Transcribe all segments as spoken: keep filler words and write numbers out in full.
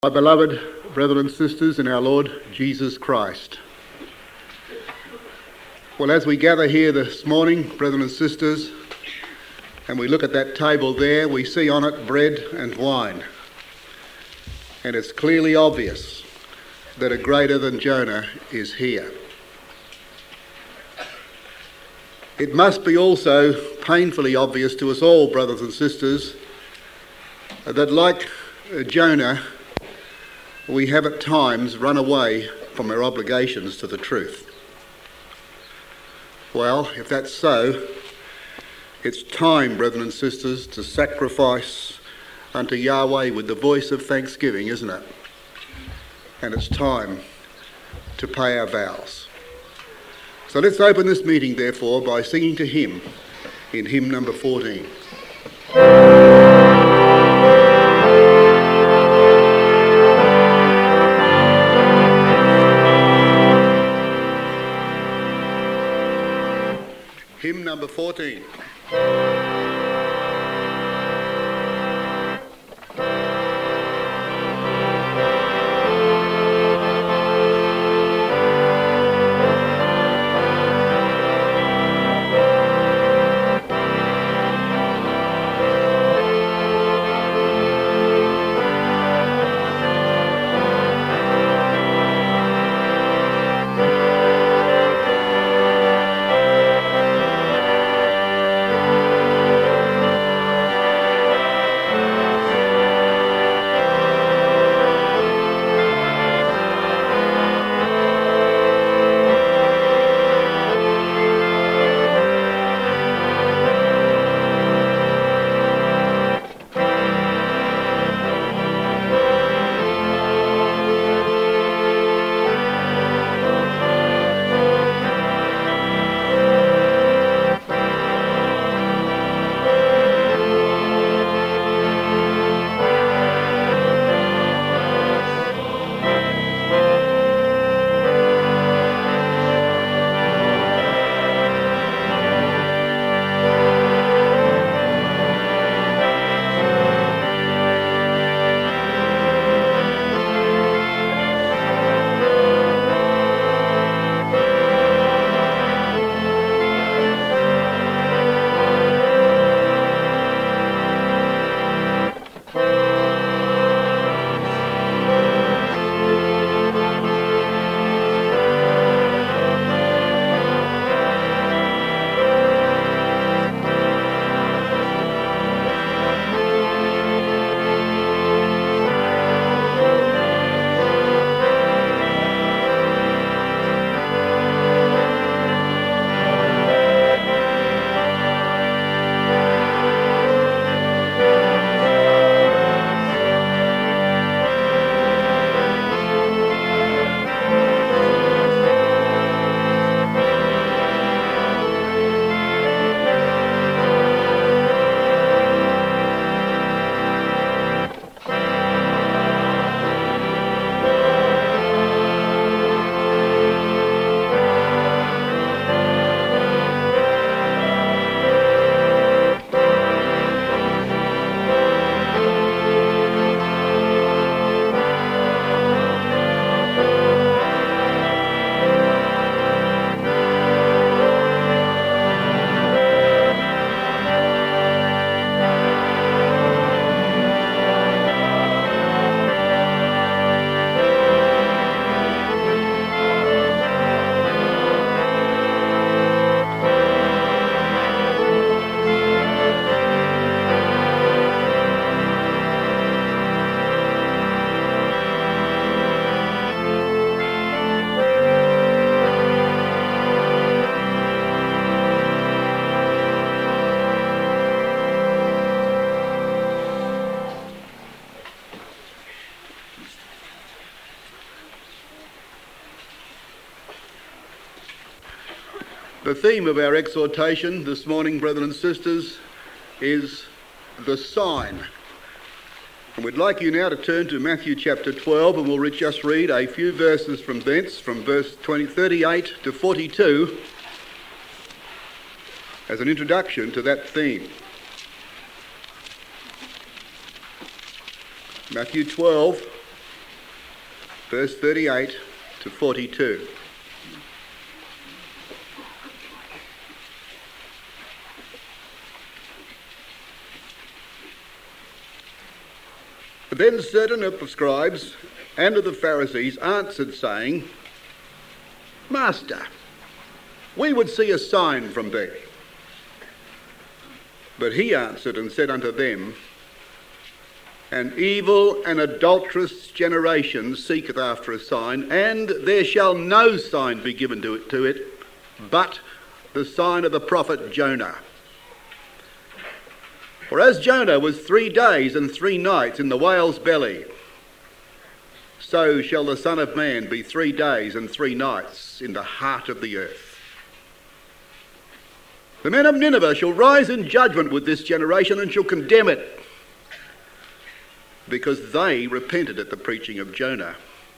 My beloved brethren and sisters in our Lord Jesus Christ. Well, as we gather here this morning, brethren and sisters, and we look at that table there, we see on it bread and wine. And it's clearly obvious that a greater than Jonah is here. It must be also painfully obvious to us all, brothers and sisters, that like Jonah, we have at times run away from our obligations to the truth. Well, if that's so, it's time, brethren and sisters, to sacrifice unto Yahweh with the voice of thanksgiving, isn't it? And it's time to pay our vows. So let's open this meeting, therefore, by singing to him in hymn number fourteen. Hymn number fourteen. The theme of our exhortation this morning, brethren and sisters, is the sign. And we'd like you now to turn to Matthew chapter twelve, and we'll just read a few verses from thence, from verse twenty, thirty-eight to forty-two, as an introduction to that theme. Matthew twelve, verse thirty-eight to forty-two. Then certain of the scribes and of the Pharisees answered, saying, Master, we would see a sign from thee. But he answered and said unto them, An evil and adulterous generation seeketh after a sign, and there shall no sign be given to it, to it but the sign of the prophet Jonah. For as Jonah was three days and three nights in the whale's belly, so shall the Son of Man be three days and three nights in the heart of the earth. The men of Nineveh shall rise in judgment with this generation and shall condemn it, because they repented at the preaching of Jonah.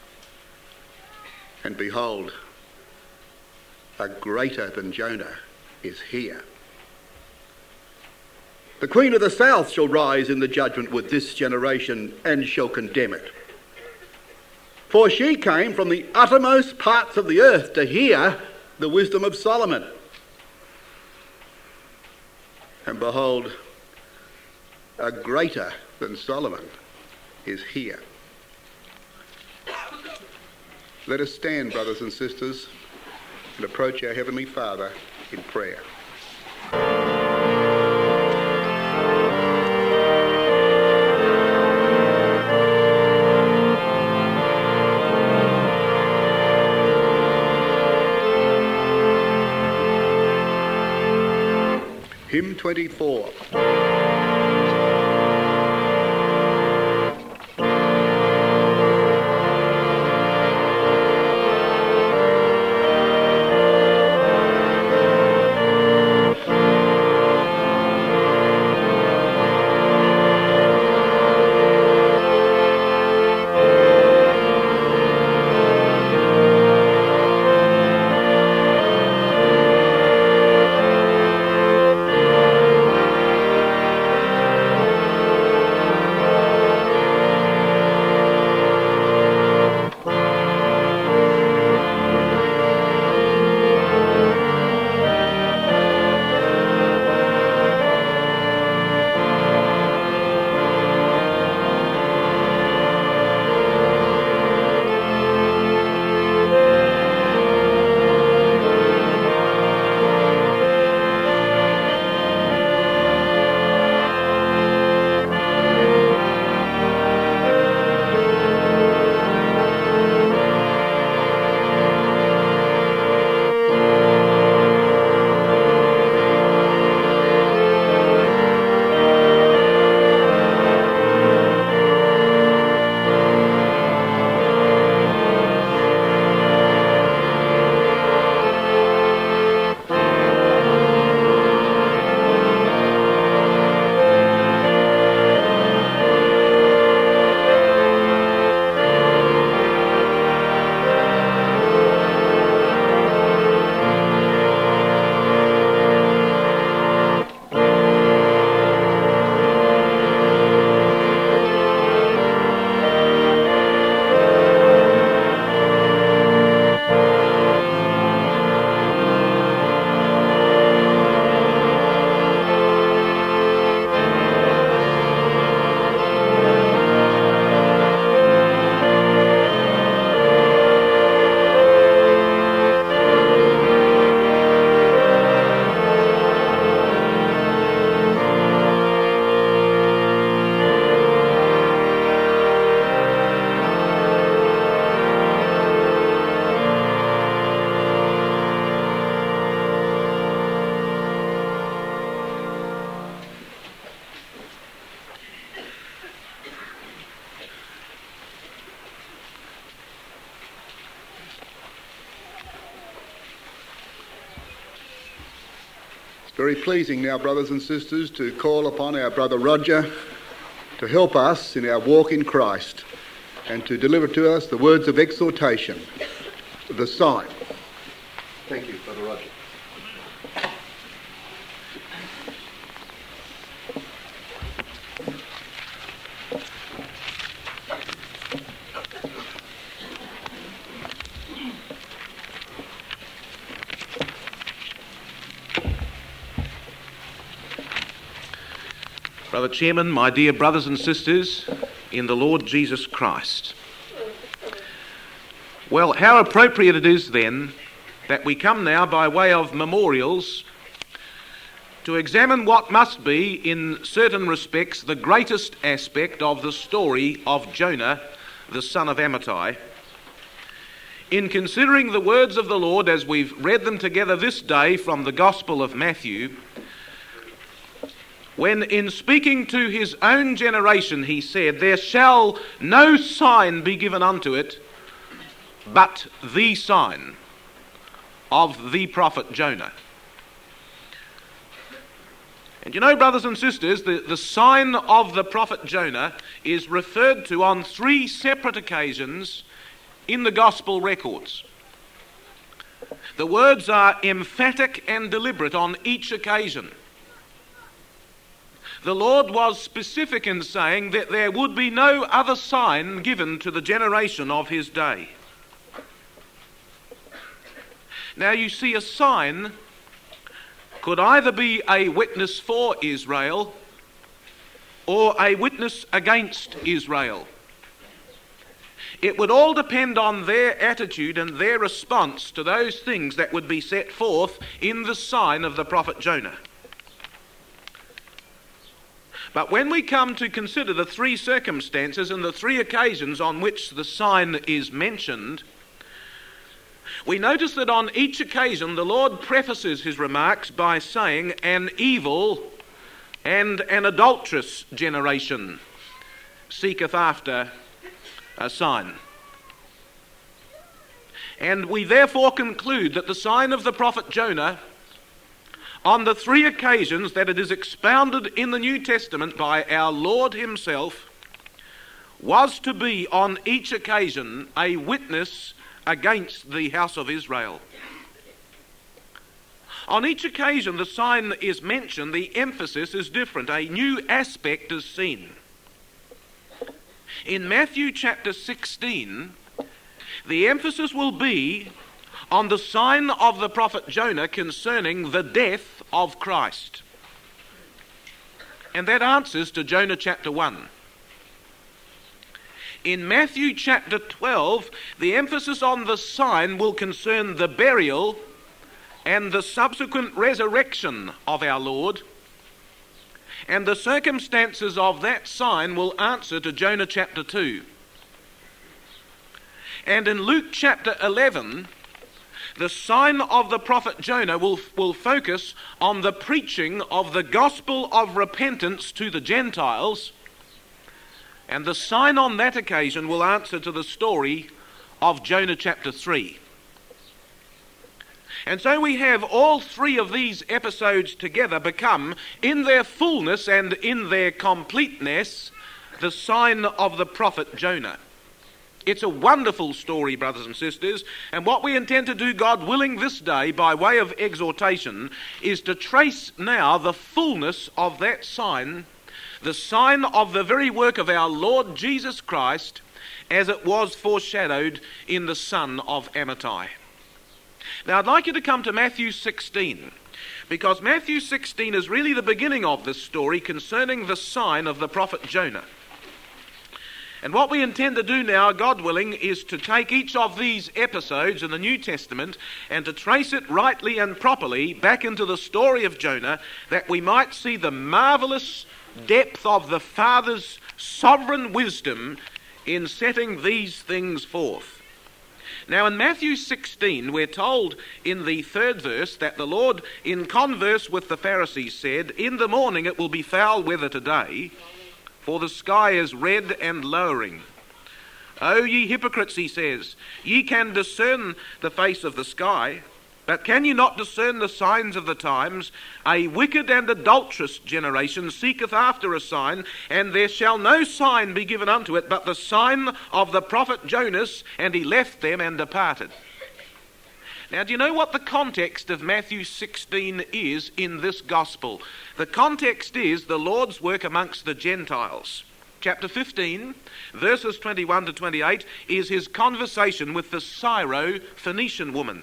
And behold, a greater than Jonah is here. The Queen of the South shall rise in the judgment with this generation and shall condemn it. For she came from the uttermost parts of the earth to hear the wisdom of Solomon. And behold, a greater than Solomon is here. Let us stand, brothers and sisters, and approach our Heavenly Father in prayer. Hymn twenty-four. Very pleasing now, brothers and sisters, to call upon our brother Roger to help us in our walk in Christ and to deliver to us the words of exhortation, the sign. Thank you, Brother Roger. Brother Chairman, my dear brothers and sisters in the Lord Jesus Christ. Well, how appropriate it is then that we come now by way of memorials to examine what must be, in certain respects, the greatest aspect of the story of Jonah, the son of Amittai. In considering the words of the Lord as we've read them together this day from the Gospel of Matthew, when in speaking to his own generation he said, "There shall no sign be given unto it, but the sign of the prophet Jonah." And you know, brothers and sisters, the, the sign of the prophet Jonah is referred to on three separate occasions in the Gospel records. The words are emphatic and deliberate on each occasion. The Lord was specific in saying that there would be no other sign given to the generation of his day. Now you see, a sign could either be a witness for Israel or a witness against Israel. It would all depend on their attitude and their response to those things that would be set forth in the sign of the prophet Jonah. But when we come to consider the three circumstances and the three occasions on which the sign is mentioned, we notice that on each occasion the Lord prefaces his remarks by saying, "An evil and an adulterous generation seeketh after a sign." And we therefore conclude that the sign of the prophet Jonah, on the three occasions that it is expounded in the New Testament by our Lord himself, was to be on each occasion a witness against the house of Israel. On each occasion the sign is mentioned, the emphasis is different. A new aspect is seen. In Matthew chapter sixteen, the emphasis will be on the sign of the prophet Jonah concerning the death of Christ. And that answers to Jonah chapter one. In Matthew chapter twelve, the emphasis on the sign will concern the burial and the subsequent resurrection of our Lord. And the circumstances of that sign will answer to Jonah chapter two. And in Luke chapter eleven, the sign of the prophet Jonah will, will focus on the preaching of the gospel of repentance to the Gentiles, and the sign on that occasion will answer to the story of Jonah chapter three. And so we have all three of these episodes together become, in their fullness and in their completeness, the sign of the prophet Jonah. It's a wonderful story, brothers and sisters, and what we intend to do, God willing, this day, by way of exhortation, is to trace now the fullness of that sign, the sign of the very work of our Lord Jesus Christ, as it was foreshadowed in the son of Amittai. Now I'd like you to come to Matthew sixteen, because Matthew sixteen is really the beginning of this story concerning the sign of the prophet Jonah. And what we intend to do now, God willing, is to take each of these episodes in the New Testament and to trace it rightly and properly back into the story of Jonah, that we might see the marvellous depth of the Father's sovereign wisdom in setting these things forth. Now in Matthew sixteen, we're told in the third verse that the Lord, in converse with the Pharisees, said, "In the morning it will be foul weather today, for the sky is red and lowering. O ye hypocrites," he says, "ye can discern the face of the sky, but can ye not discern the signs of the times? A wicked and adulterous generation seeketh after a sign, and there shall no sign be given unto it but the sign of the prophet Jonas. And he left them and departed." Now, do you know what the context of Matthew sixteen is in this gospel? The context is the Lord's work amongst the Gentiles. Chapter fifteen, verses twenty-one to twenty-eight, is his conversation with the Syro-Phoenician woman.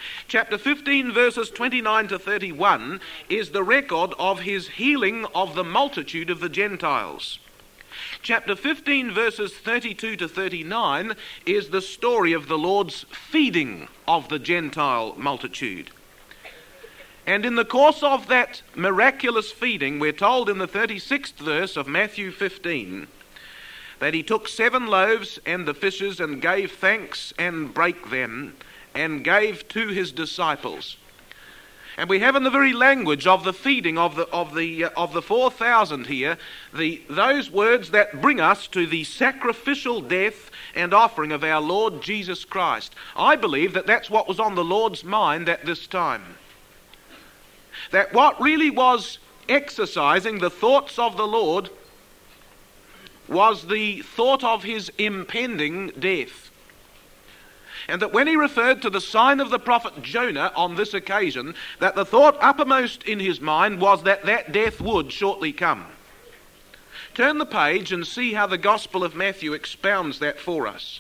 Chapter fifteen, verses twenty-nine to thirty-one, is the record of his healing of the multitude of the Gentiles. Chapter fifteen, verses thirty-two to thirty-nine, is the story of the Lord's feeding of the Gentile multitude. And in the course of that miraculous feeding, we're told in the thirty-sixth verse of Matthew fifteen, that he took seven loaves and the fishes and gave thanks and brake them and gave to his disciples. And we have in the very language of the feeding of the of the uh, of the four thousand here, the those words that bring us to the sacrificial death and offering of our Lord Jesus Christ. I believe that that's what was on the Lord's mind at this time. That what really was exercising the thoughts of the Lord was the thought of his impending death. And that when he referred to the sign of the prophet Jonah on this occasion, that the thought uppermost in his mind was that that death would shortly come. Turn the page and see how the Gospel of Matthew expounds that for us.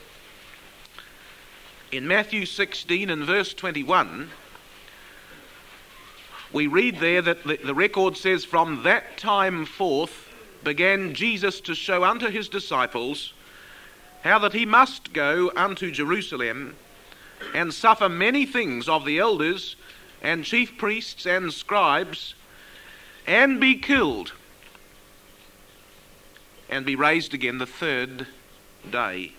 In Matthew sixteen and verse twenty-one, we read there that the, the record says, "From that time forth began Jesus to show unto his disciples how that he must go unto Jerusalem and suffer many things of the elders and chief priests and scribes, and be killed, and be raised again the third day."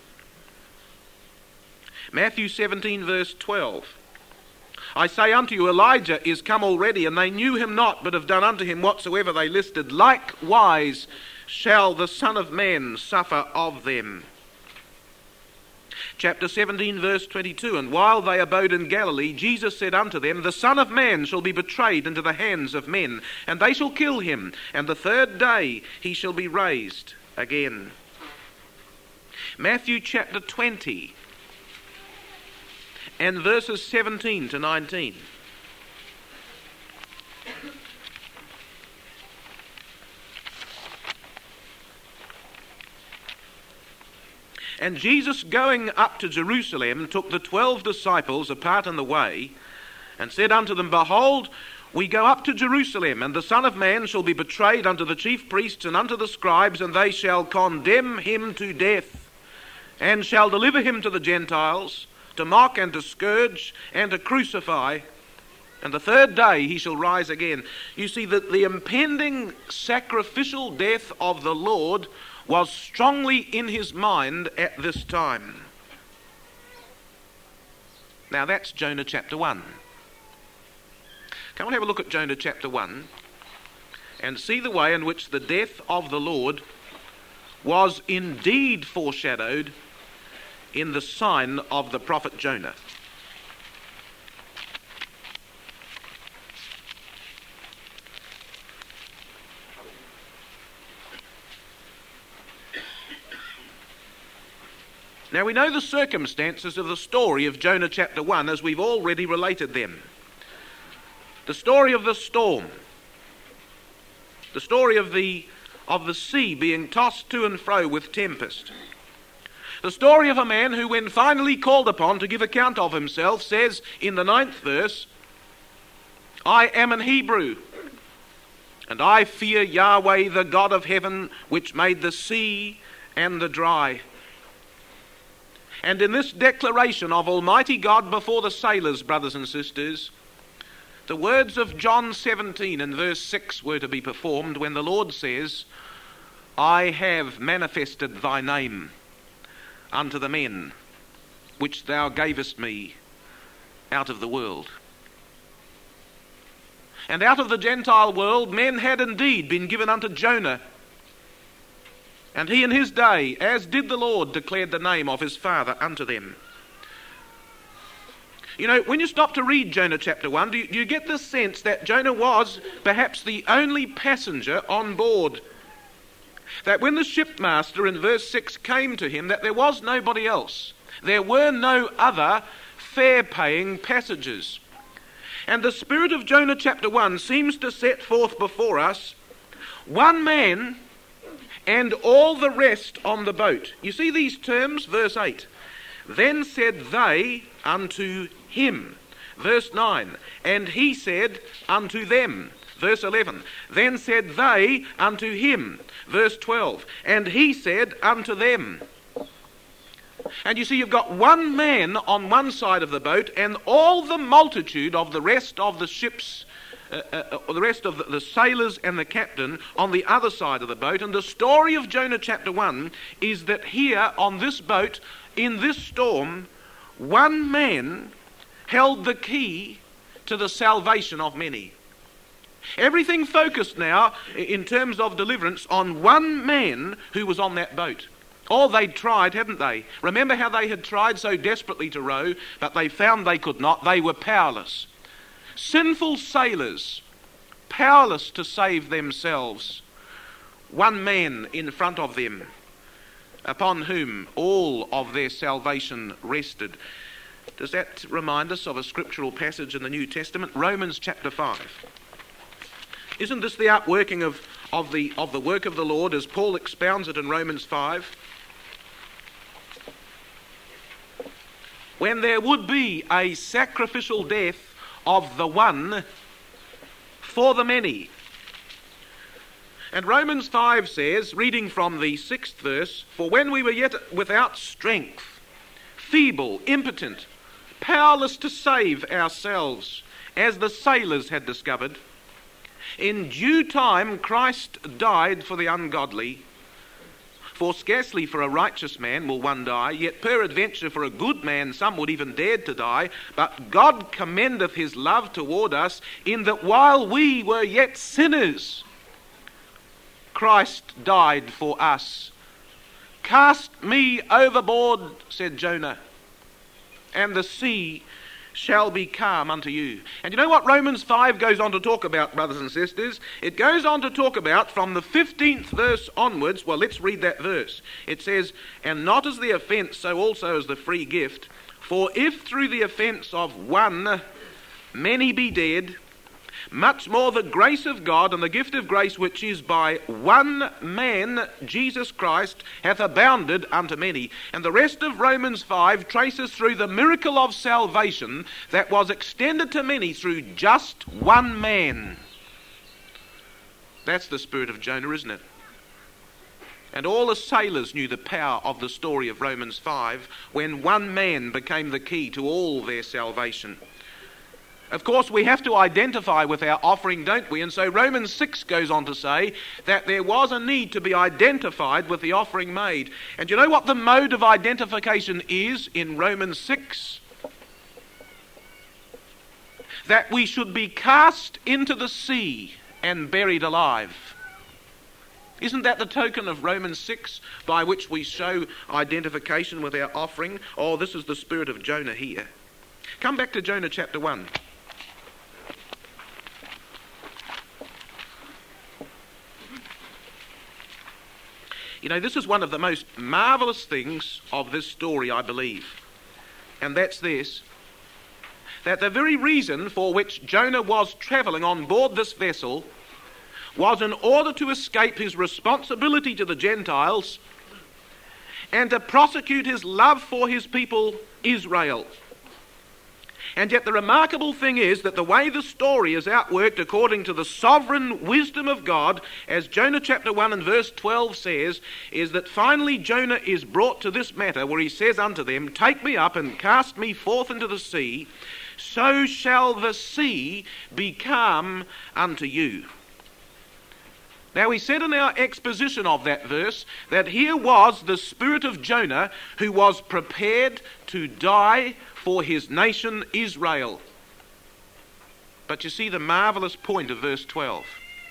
Matthew seventeen verse twelve. "I say unto you, Elijah is come already, and they knew him not, but have done unto him whatsoever they listed. Likewise shall the Son of Man suffer of them." Chapter seventeen, verse twenty-two, "And while they abode in Galilee, Jesus said unto them, The Son of Man shall be betrayed into the hands of men, and they shall kill him, and the third day he shall be raised again." Matthew chapter twenty, and verses seventeen to nineteen. "And Jesus, going up to Jerusalem, took the twelve disciples apart in the way, and said unto them, Behold, we go up to Jerusalem, and the Son of Man shall be betrayed unto the chief priests and unto the scribes, and they shall condemn him to death, and shall deliver him to the Gentiles, to mock and to scourge and to crucify, and the third day he shall rise again." You see that the impending sacrificial death of the Lord was strongly in his mind at this time. Now that's Jonah chapter one. Come and have a look at Jonah chapter one and see the way in which the death of the Lord was indeed foreshadowed in the sign of the prophet Jonah. Now we know the circumstances of the story of Jonah chapter one as we've already related them. The story of the storm, the story of the, of the sea being tossed to and fro with tempest, the story of a man who, when finally called upon to give account of himself, says in the ninth verse, "I am an Hebrew, and I fear Yahweh, the God of heaven, which made the sea and the dry." And in this declaration of Almighty God before the sailors, brothers and sisters, the words of John seventeen and verse six were to be performed when the Lord says, "I have manifested thy name unto the men which thou gavest me out of the world." And out of the Gentile world men had indeed been given unto Jonah, and he in his day, as did the Lord, declared the name of his Father unto them. You know, when you stop to read Jonah chapter one, do you, do you get the sense that Jonah was perhaps the only passenger on board? That when the shipmaster in verse six came to him, that there was nobody else. There were no other fare-paying passengers. And the spirit of Jonah chapter one seems to set forth before us one man and all the rest on the boat. You see these terms, verse eight. "Then said they unto him." Verse nine, and he said unto them. Verse eleven, then said they unto him. Verse twelve, and he said unto them. And you see, you've got one man on one side of the boat and all the multitude of the rest of the ships, uh, uh, uh, the rest of the, the sailors and the captain on the other side of the boat. And the story of Jonah chapter one is that here on this boat, in this storm, one man held the key to the salvation of many. Everything focused now in terms of deliverance on one man who was on that boat. Oh, they'd tried, hadn't they? Remember how they had tried so desperately to row, but they found they could not. They were powerless. Sinful sailors, powerless to save themselves. One man in front of them, upon whom all of their salvation rested. Does that remind us of a scriptural passage in the New Testament? Romans chapter five. Isn't this the outworking of, of, the, of the work of the Lord as Paul expounds it in Romans five? When there would be a sacrificial death of the one for the many. And Romans five says, reading from the sixth verse, for when we were yet without strength, feeble, impotent, powerless to save ourselves, as the sailors had discovered, in due time Christ died for the ungodly. For scarcely for a righteous man will one die, yet peradventure for a good man some would even dare to die. But God commendeth his love toward us, in that while we were yet sinners, Christ died for us. Cast me overboard, said Jonah, and the sea shall be calm unto you. And you know what Romans five goes on to talk about, brothers and sisters? It goes on to talk about from the fifteenth verse onwards. Well, let's read that verse. It says, and not as the offence, so also as the free gift. For if through the offence of one many be dead, much more the grace of God and the gift of grace which is by one man, Jesus Christ, hath abounded unto many. And the rest of Romans five traces through the miracle of salvation that was extended to many through just one man. That's the spirit of Jonah, isn't it? And all the sailors knew the power of the story of Romans five when one man became the key to all their salvation. Of course, we have to identify with our offering, don't we? And so Romans six goes on to say that there was a need to be identified with the offering made. And you know what the mode of identification is in Romans six? That we should be cast into the sea and buried alive. Isn't that the token of Romans six by which we show identification with our offering? Oh, this is the spirit of Jonah here. Come back to Jonah chapter one. You know, this is one of the most marvellous things of this story, I believe. And that's this, that the very reason for which Jonah was travelling on board this vessel was in order to escape his responsibility to the Gentiles and to prosecute his love for his people, Israel. And yet the remarkable thing is that the way the story is outworked according to the sovereign wisdom of God, as Jonah chapter one and verse twelve says, is that finally Jonah is brought to this matter where he says unto them, take me up and cast me forth into the sea, so shall the sea be calm unto you. Now we said in our exposition of that verse that here was the spirit of Jonah who was prepared to die for his nation Israel. But you see the marvellous point of verse twelve.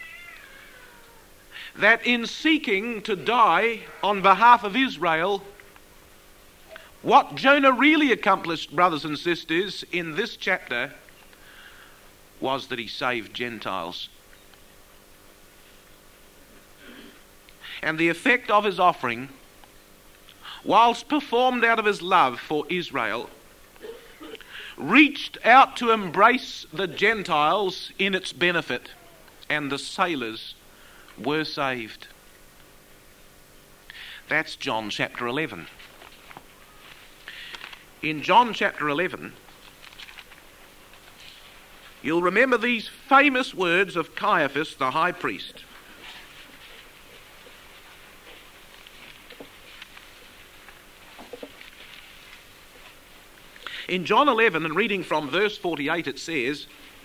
That in seeking to die on behalf of Israel, what Jonah really accomplished, brothers and sisters, in this chapter was that he saved Gentiles. And the effect of his offering, whilst performed out of his love for Israel, reached out to embrace the Gentiles in its benefit, and the sailors were saved. That's John chapter eleven. In John chapter eleven, you'll remember these famous words of Caiaphas, the high priest. In John eleven, and reading from verse forty-eight, it says,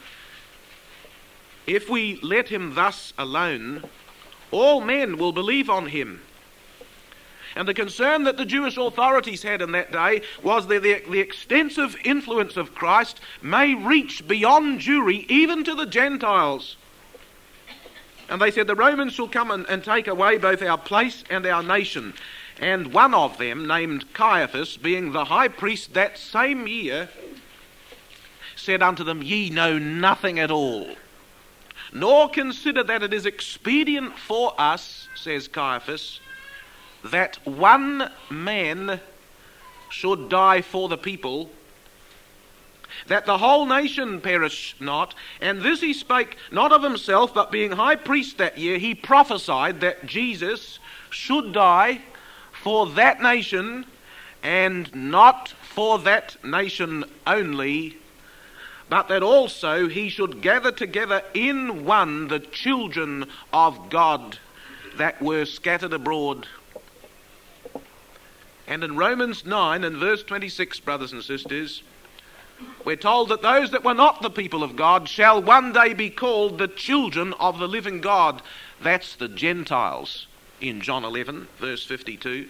"If we let him thus alone, all men will believe on him." And the concern that the Jewish authorities had in that day was that the, the extensive influence of Christ may reach beyond Jewry, even to the Gentiles. And they said, the Romans shall come and, and take away both our place and our nation. And one of them, named Caiaphas, being the high priest that same year, said unto them, "Ye know nothing at all, nor consider that it is expedient for us," says Caiaphas, "that one man should die for the people, that the whole nation perish not." And this he spake not of himself, but being high priest that year, he prophesied that Jesus should die for that nation, and not for that nation only, but that also he should gather together in one the children of God that were scattered abroad. And in Romans nine and verse twenty-six, brothers and sisters, we're told that those that were not the people of God shall one day be called the children of the living God. That's the Gentiles in John eleven, verse fifty-two.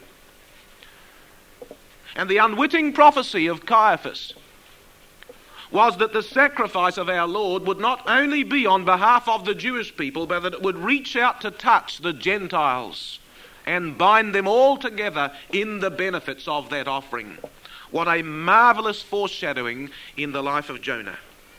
And the unwitting prophecy of Caiaphas was that the sacrifice of our Lord would not only be on behalf of the Jewish people, but that it would reach out to touch the Gentiles and bind them all together in the benefits of that offering. What a marvellous foreshadowing in the life of Jonah.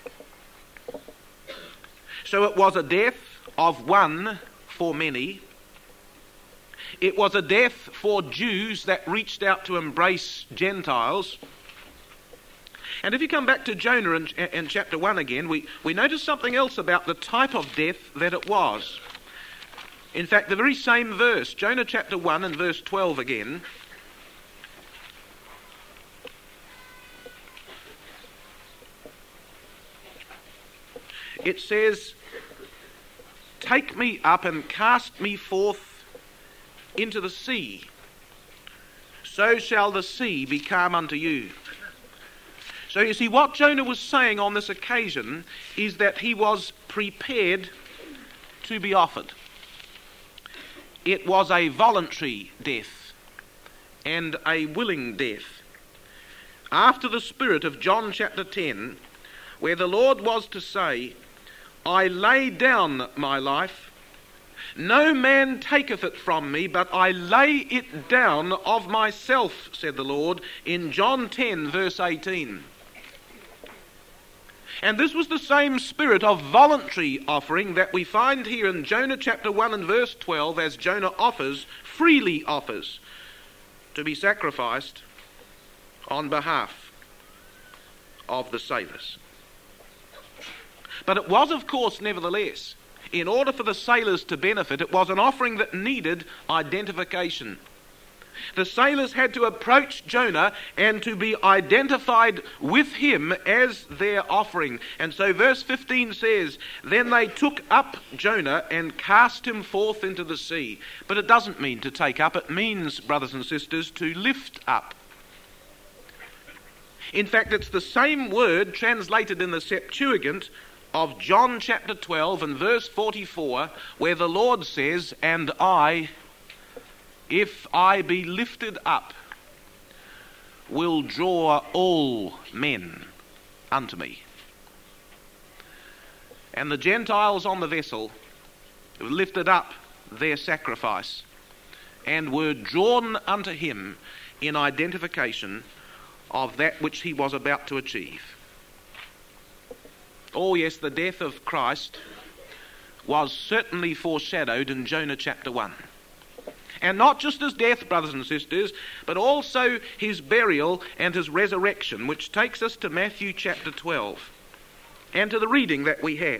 So it was a death of one for many. It was a death for Jews that reached out to embrace Gentiles. And if you come back to Jonah in, in chapter one again, we, we notice something else about the type of death that it was. In fact, the very same verse, Jonah chapter one and verse twelve again. It says, "Take me up and cast me forth into the sea, so shall the sea be calm unto you." So you see, what Jonah was saying on this occasion is that he was prepared to be offered. It was a voluntary death and a willing death. After the spirit of John chapter ten, where the Lord was to say, "I lay down my life, no man taketh it from me, but I lay it down of myself," said the Lord, in John ten verse eighteen. And this was the same spirit of voluntary offering that we find here in Jonah chapter one and verse twelve, as Jonah offers, freely offers, to be sacrificed on behalf of the sailors. But it was, of course, nevertheless, in order for the sailors to benefit, it was an offering that needed identification. The sailors had to approach Jonah and to be identified with him as their offering. And so verse fifteen says, "Then they took up Jonah and cast him forth into the sea." But it doesn't mean to take up. It means, brothers and sisters, to lift up. In fact, it's the same word translated in the Septuagint of John chapter twelve and verse forty-four, where the Lord says, "And I, if I be lifted up, will draw all men unto me." And the Gentiles on the vessel lifted up their sacrifice and were drawn unto him in identification of that which he was about to achieve. Oh yes, the death of Christ was certainly foreshadowed in Jonah chapter one. And not just his death, brothers and sisters, but also his burial and his resurrection, which takes us to Matthew chapter twelve and to the reading that we had.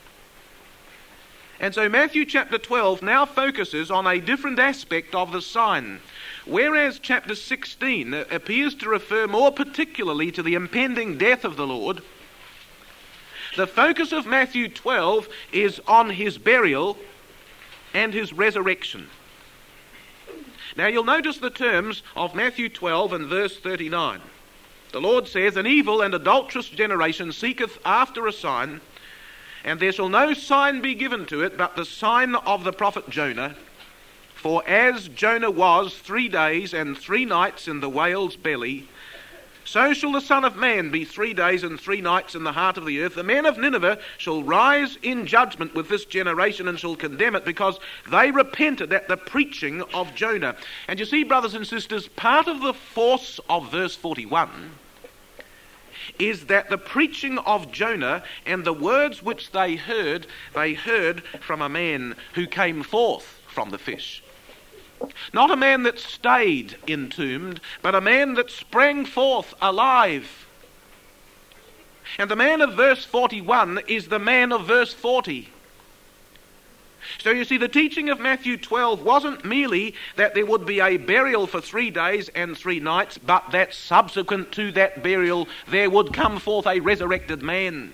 And so Matthew chapter twelve now focuses on a different aspect of the sign, whereas chapter sixteen appears to refer more particularly to the impending death of the Lord. The focus of Matthew twelve is on his burial and his resurrection. Now you'll notice the terms of Matthew twelve and verse thirty-nine. The Lord says, "An evil and adulterous generation seeketh after a sign, and there shall no sign be given to it but the sign of the prophet Jonah. For as Jonah was three days and three nights in the whale's belly, so shall the Son of Man be three days and three nights in the heart of the earth. The men of Nineveh shall rise in judgment with this generation and shall condemn it, because they repented at the preaching of Jonah." And you see, brothers and sisters, part of the force of verse forty-one is that the preaching of Jonah and the words which they heard, they heard from a man who came forth from the fish. Not a man that stayed entombed, but a man that sprang forth alive. And the man of verse forty-one is the man of verse forty. So you see, the teaching of Matthew twelve wasn't merely that there would be a burial for three days and three nights, but that subsequent to that burial there would come forth a resurrected man.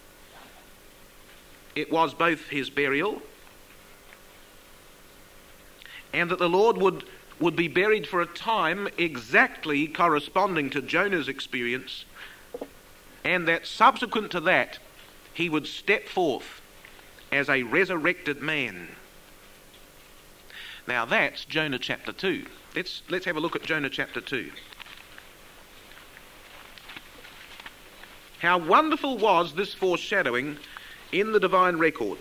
It was both his burial and that the Lord would, would be buried for a time exactly corresponding to Jonah's experience, and that subsequent to that he would step forth as a resurrected man. Now that's Jonah chapter two. Let's, let's have a look at Jonah chapter two. How wonderful was this foreshadowing in the divine record.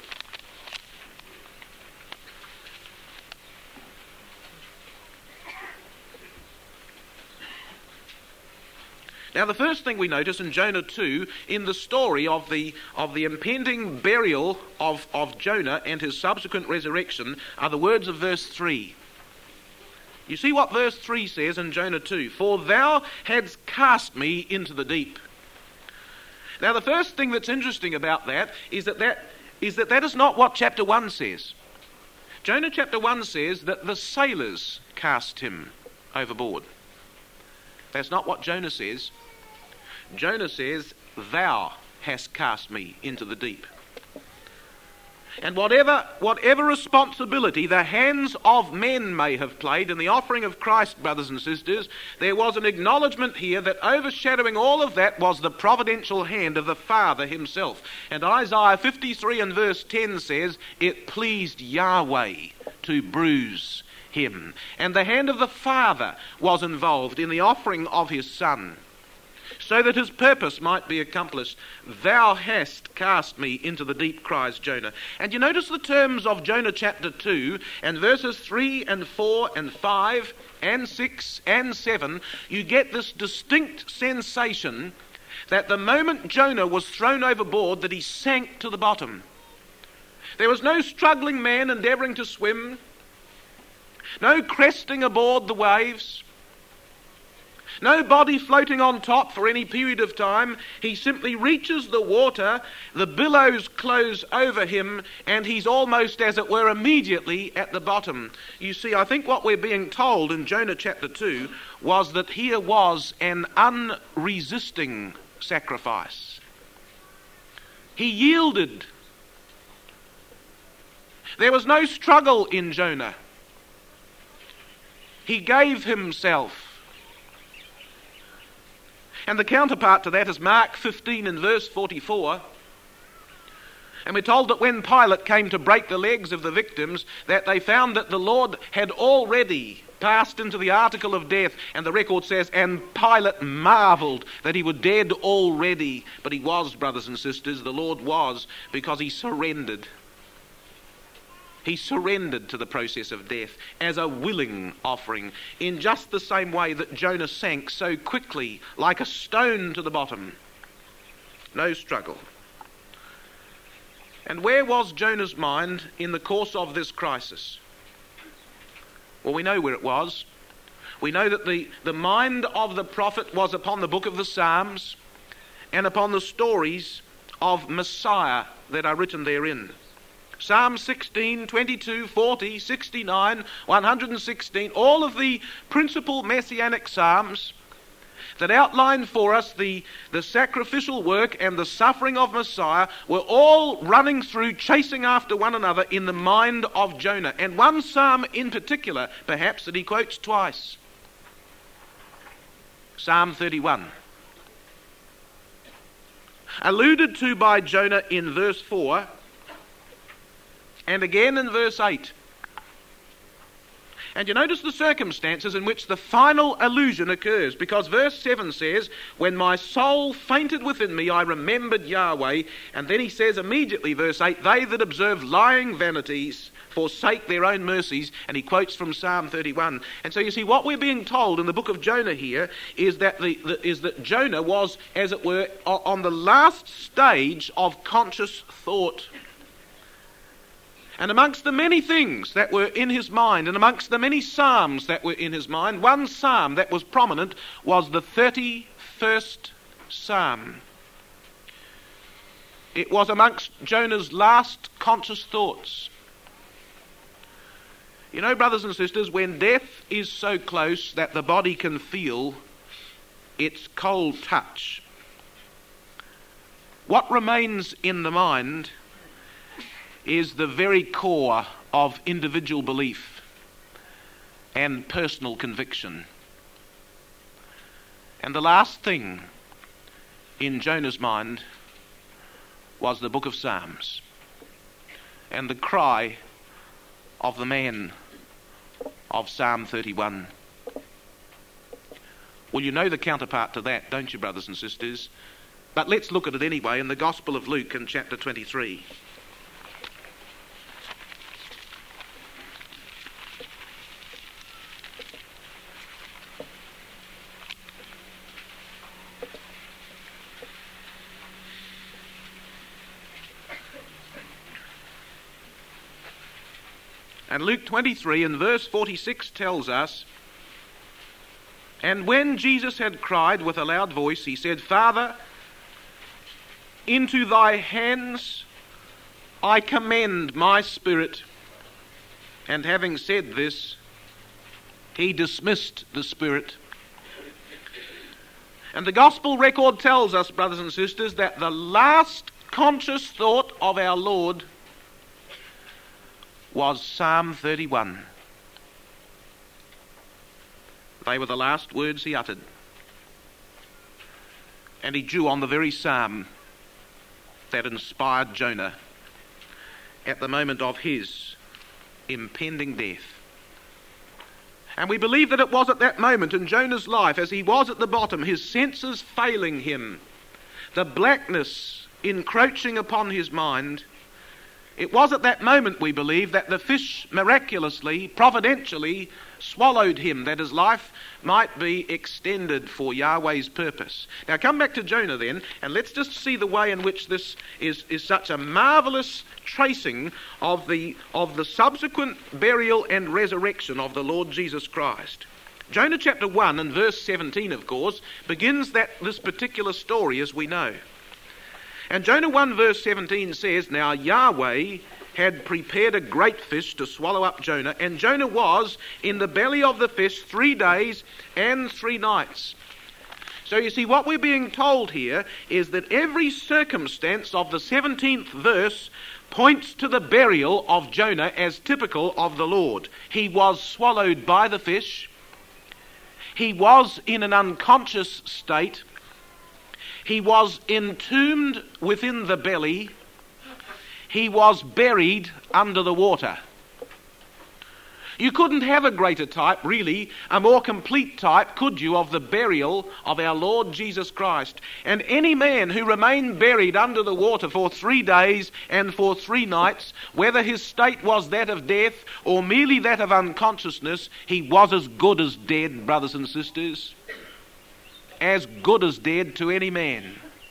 Now the first thing we notice in Jonah two, in the story of the of the impending burial of, of Jonah and his subsequent resurrection, are the words of verse three. You see what verse three says in Jonah two? "For thou hadst cast me into the deep." Now the first thing that's interesting about that is that that is that, that is not what chapter one says. Jonah chapter one says that the sailors cast him overboard. That's not what Jonah says. Jonah says, "Thou hast cast me into the deep." And whatever whatever responsibility the hands of men may have played in the offering of Christ, brothers and sisters, there was an acknowledgement here that overshadowing all of that was the providential hand of the Father himself. And Isaiah fifty-three and verse ten says, "It pleased Yahweh to bruise him." And the hand of the Father was involved in the offering of his Son, so that his purpose might be accomplished. "Thou hast cast me into the deep," cries Jonah. And you notice the terms of Jonah chapter two and verses three and four and five and six and seven, you get this distinct sensation that the moment Jonah was thrown overboard, that he sank to the bottom. There was no struggling man endeavouring to swim, no cresting aboard the waves, no body floating on top for any period of time. He simply reaches the water, the billows close over him, and he's almost, as it were, immediately at the bottom. You see, I think what we're being told in Jonah chapter two was that here was an unresisting sacrifice. He yielded. There was no struggle in Jonah. He gave himself. And the counterpart to that is Mark fifteen and verse forty-four. And we're told that when Pilate came to break the legs of the victims, that they found that the Lord had already passed into the article of death. And the record says, "And Pilate marvelled that he were dead already." But he was, brothers and sisters, the Lord was, because he surrendered. He surrendered to the process of death as a willing offering, in just the same way that Jonah sank so quickly, like a stone to the bottom. No struggle. And where was Jonah's mind in the course of this crisis? Well, we know where it was. We know that the, the mind of the prophet was upon the book of the Psalms and upon the stories of Messiah that are written therein. Psalm sixteen, twenty-two, forty, sixty-nine, one hundred sixteen, all of the principal messianic psalms, that outline for us the, the sacrificial work and the suffering of Messiah were all running through, chasing after one another in the mind of Jonah. And one psalm in particular, perhaps, that he quotes twice. Psalm thirty-one. Alluded to by Jonah in verse four, and again in verse eight. And you notice the circumstances in which the final allusion occurs, because verse seven says, when my soul fainted within me, I remembered Yahweh. And then he says immediately, verse eight, they that observe lying vanities forsake their own mercies. And he quotes from Psalm thirty-one. And so you see, what we're being told in the book of Jonah here is that, the, the, is that Jonah was, as it were, on the last stage of conscious thought. And amongst the many things that were in his mind, and amongst the many psalms that were in his mind, one psalm that was prominent was the thirty-first psalm. It was amongst Jonah's last conscious thoughts. You know, brothers and sisters, when death is so close that the body can feel its cold touch, what remains in the mind is the very core of individual belief and personal conviction. And the last thing in Jonah's mind was the book of Psalms and the cry of the man of Psalm thirty-one. Well, you know the counterpart to that, don't you, brothers and sisters? But let's look at it anyway in the Gospel of Luke in chapter twenty-three. And Luke twenty-three and verse forty-six tells us, and when Jesus had cried with a loud voice, he said, Father, into thy hands I commend my spirit. And having said this, he dismissed the spirit. And the gospel record tells us, brothers and sisters, that the last conscious thought of our Lord was Psalm thirty-one. They were the last words he uttered. And he drew on the very psalm that inspired Jonah at the moment of his impending death. And we believe that it was at that moment in Jonah's life, as he was at the bottom, his senses failing him, the blackness encroaching upon his mind, it was at that moment, we believe, that the fish miraculously, providentially swallowed him, that his life might be extended for Yahweh's purpose. Now come back to Jonah then, and let's just see the way in which this is, is such a marvellous tracing of the, of the subsequent burial and resurrection of the Lord Jesus Christ. Jonah chapter one and verse seventeen, of course, begins that this particular story, as we know. And Jonah one verse seventeen says, now Yahweh had prepared a great fish to swallow up Jonah, and Jonah was in the belly of the fish three days and three nights. So you see, what we're being told here is that every circumstance of the seventeenth verse points to the burial of Jonah as typical of the Lord. He was swallowed by the fish. He was in an unconscious state. He was entombed within the belly. He was buried under the water. You couldn't have a greater type, really, a more complete type, could you, of the burial of our Lord Jesus Christ. And any man who remained buried under the water for three days and for three nights, whether his state was that of death or merely that of unconsciousness, he was as good as dead, brothers and sisters. As good as dead to any man.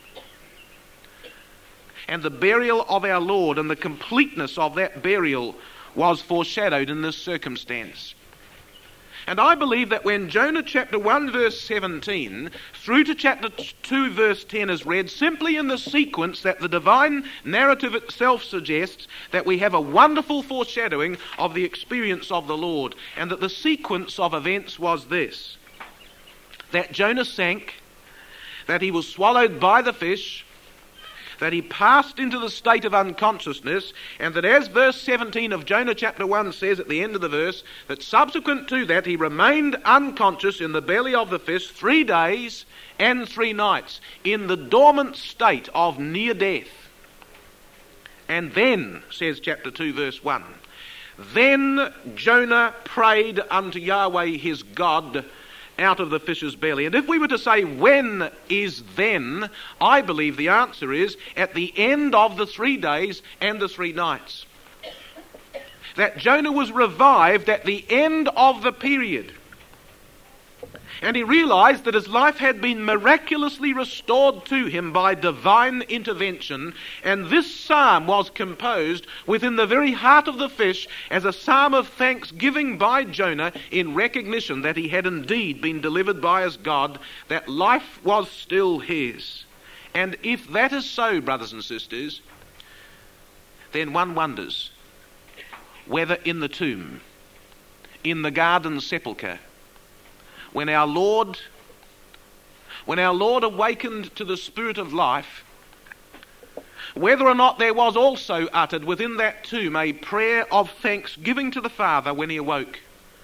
And the burial of our Lord and the completeness of that burial was foreshadowed in this circumstance. And I believe that when Jonah chapter one verse seventeen through to chapter two verse ten is read, simply in the sequence that the divine narrative itself suggests, that we have a wonderful foreshadowing of the experience of the Lord, and that the sequence of events was this. that Jonah sank, that he was swallowed by the fish, that he passed into the state of unconsciousness, and that, as verse seventeen of Jonah chapter one says at the end of the verse, that subsequent to that he remained unconscious in the belly of the fish three days and three nights, in the dormant state of near death. And then, says chapter two verse one, then Jonah prayed unto Yahweh his God out of the fish's belly. And if we were to say, when is then, I believe the answer is at the end of the three days and the three nights. That Jonah was revived at the end of the period. And he realized that his life had been miraculously restored to him by divine intervention, and this psalm was composed within the very heart of the fish as a psalm of thanksgiving by Jonah in recognition that he had indeed been delivered by his God, that life was still his. And if that is so, brothers and sisters, then one wonders whether in the tomb, in the garden sepulchre, When our Lord, when our Lord awakened to the spirit of life, whether or not there was also uttered within that tomb a prayer of thanksgiving to the Father when he awoke.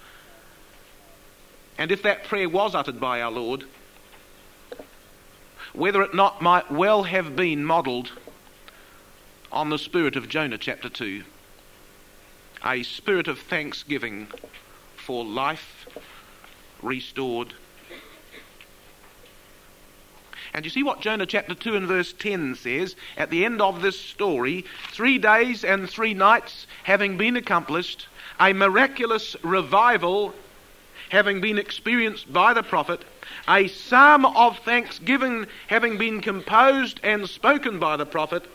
And if that prayer was uttered by our Lord, whether it not might well have been modelled on the spirit of Jonah chapter two, a spirit of thanksgiving for life restored. And you see what Jonah chapter two and verse ten says at the end of this story: three days and three nights having been accomplished, a miraculous revival having been experienced by the prophet, a psalm of thanksgiving having been composed and spoken by the prophet.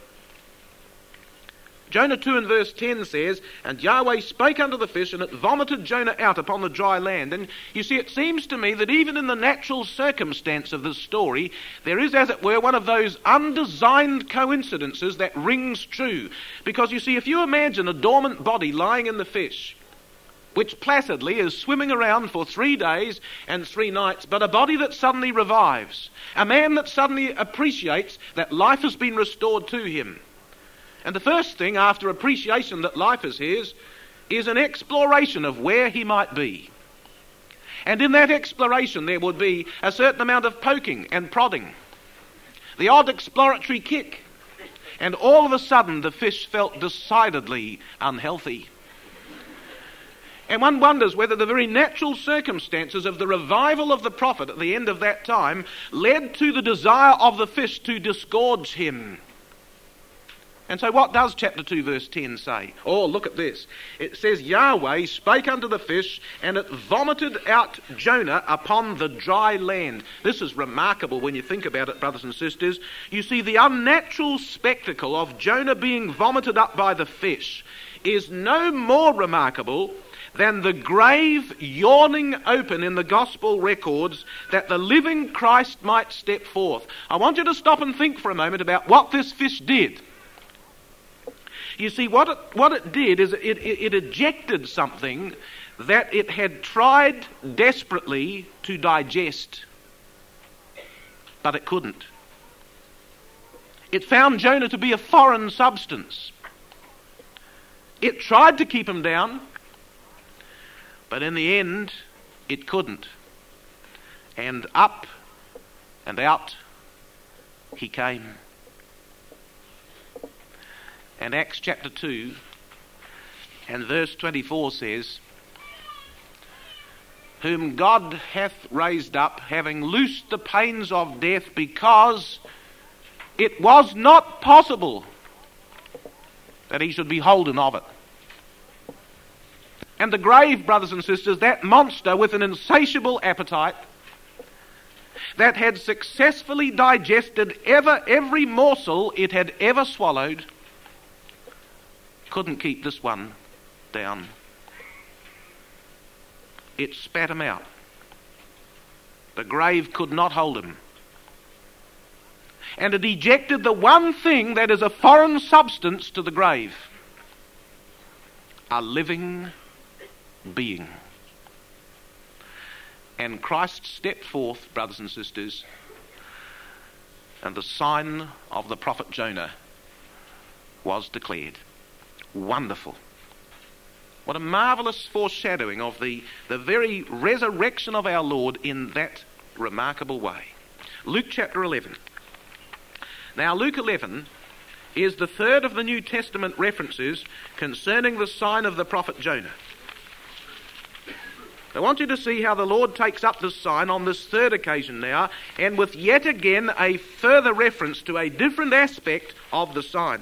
Jonah two and verse ten says, and Yahweh spake unto the fish, and it vomited Jonah out upon the dry land. And you see, it seems to me that even in the natural circumstance of this story, there is, as it were, one of those undesigned coincidences that rings true. Because you see, if you imagine a dormant body lying in the fish, which placidly is swimming around for three days and three nights, but a body that suddenly revives, a man that suddenly appreciates that life has been restored to him. And the first thing after appreciation that life is his is an exploration of where he might be. And in that exploration there would be a certain amount of poking and prodding, the odd exploratory kick, and all of a sudden the fish felt decidedly unhealthy. And one wonders whether the very natural circumstances of the revival of the prophet at the end of that time led to the desire of the fish to disgorge him. And so what does chapter two verse ten say? Oh, look at this. It says, Yahweh spake unto the fish, and it vomited out Jonah upon the dry land. This is remarkable when you think about it, brothers and sisters. You see, the unnatural spectacle of Jonah being vomited up by the fish is no more remarkable than the grave yawning open in the gospel records that the living Christ might step forth. I want you to stop and think for a moment about what this fish did. You see, what it, what it did is it, it, it ejected something that it had tried desperately to digest, but it couldn't. It found Jonah to be a foreign substance. It tried to keep him down, but in the end, it couldn't. And up and out he came. And Acts chapter two and verse twenty-four says, whom God hath raised up, having loosed the pains of death, because it was not possible that he should be holden of it. And the grave, brothers and sisters, that monster with an insatiable appetite, that had successfully digested ever every morsel it had ever swallowed, couldn't keep this one down. It spat him out. The grave could not hold him. And it ejected the one thing that is a foreign substance to the grave: a living being. And Christ stepped forth, brothers and sisters, and the sign of the prophet Jonah was declared. Wonderful. What a marvellous foreshadowing of the, the very resurrection of our Lord in that remarkable way. Luke chapter eleven. Now, Luke eleven is the third of the New Testament references concerning the sign of the prophet Jonah. I want you to see how the Lord takes up this sign on this third occasion now, and with yet again a further reference to a different aspect of the sign.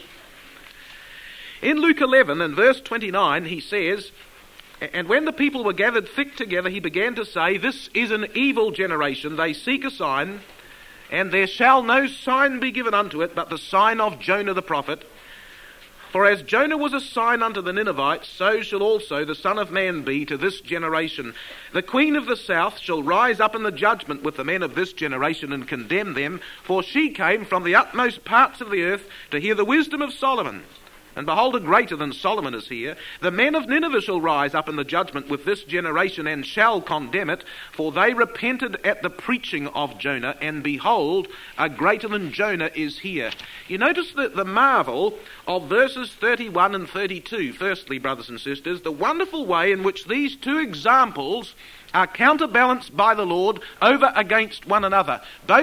In Luke eleven and verse twenty-nine he says, "And when the people were gathered thick together, he began to say, 'This is an evil generation. They seek a sign, and there shall no sign be given unto it but the sign of Jonah the prophet. For as Jonah was a sign unto the Ninevites, so shall also the Son of Man be to this generation. The queen of the south shall rise up in the judgment with the men of this generation and condemn them, for she came from the utmost parts of the earth to hear the wisdom of Solomon. And behold, a greater than Solomon is here. The men of Nineveh shall rise up in the judgment with this generation and shall condemn it, for they repented at the preaching of Jonah, and behold, a greater than Jonah is here.'" You notice the, the marvel of verses thirty-one and thirty-two. Firstly, brothers and sisters, the wonderful way in which these two examples are counterbalanced by the Lord over against one another. Both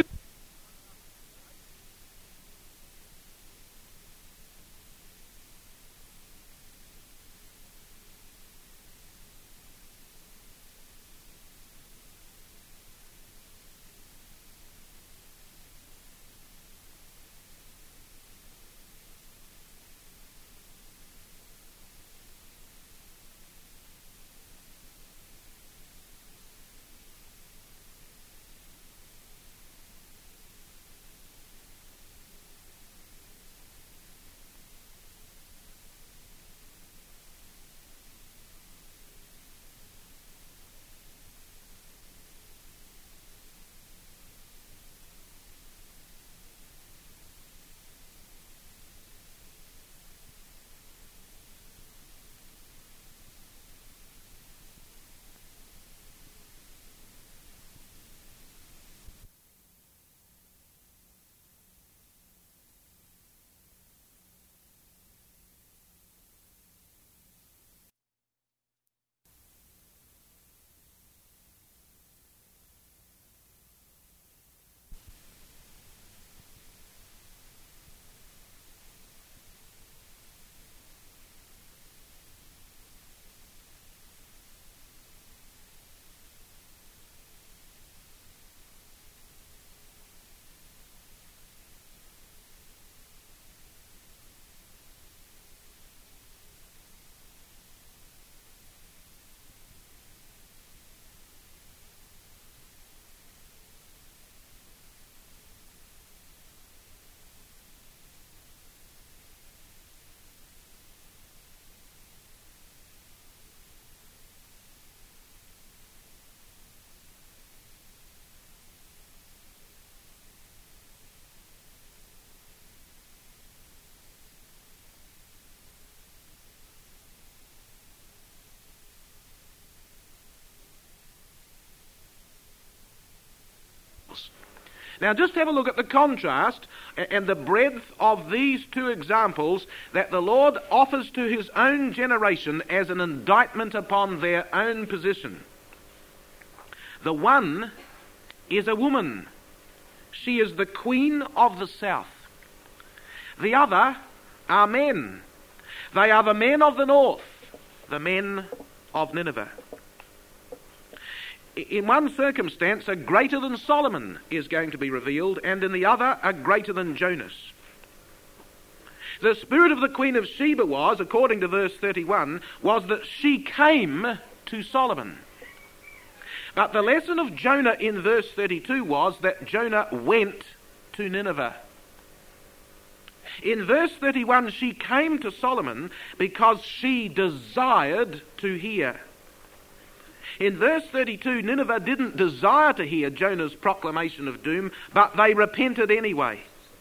Now just have a look at the contrast and the breadth of these two examples that the Lord offers to his own generation as an indictment upon their own position. The one is a woman. She is the queen of the south. The other are men. They are the men of the north, the men of Nineveh. In one circumstance, a greater than Solomon is going to be revealed, and in the other, a greater than Jonas. The spirit of the Queen of Sheba was, according to verse thirty-one, was that she came to Solomon. But the lesson of Jonah in verse thirty-two was that Jonah went to Nineveh. In verse thirty-one, she came to Solomon because she desired to hear. In verse thirty-two, Nineveh didn't desire to hear Jonah's proclamation of doom, but they repented anyway.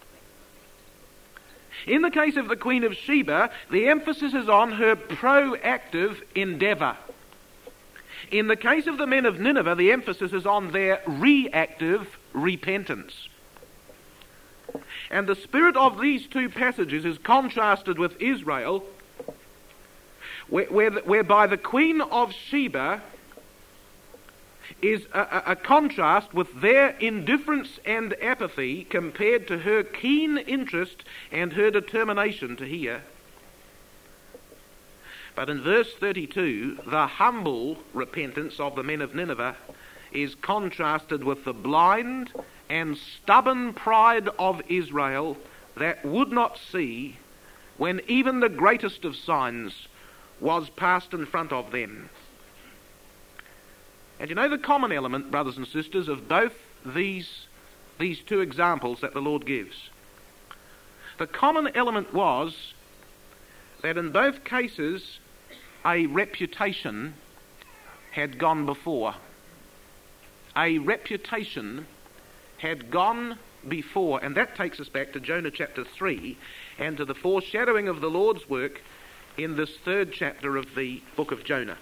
In the case of the Queen of Sheba, the emphasis is on her proactive endeavour. In the case of the men of Nineveh, the emphasis is on their reactive repentance. And the spirit of these two passages is contrasted with Israel, where, where, whereby the Queen of Sheba is a, a, a contrast with their indifference and apathy compared to her keen interest and her determination to hear. But in verse thirty-two, the humble repentance of the men of Nineveh is contrasted with the blind and stubborn pride of Israel that would not see when even the greatest of signs was passed in front of them. And you know the common element, brothers and sisters, of both these, these two examples that the Lord gives? The common element was that in both cases a reputation had gone before. A reputation had gone before. And that takes us back to Jonah chapter three and to the foreshadowing of the Lord's work in this third chapter of the book of Jonah.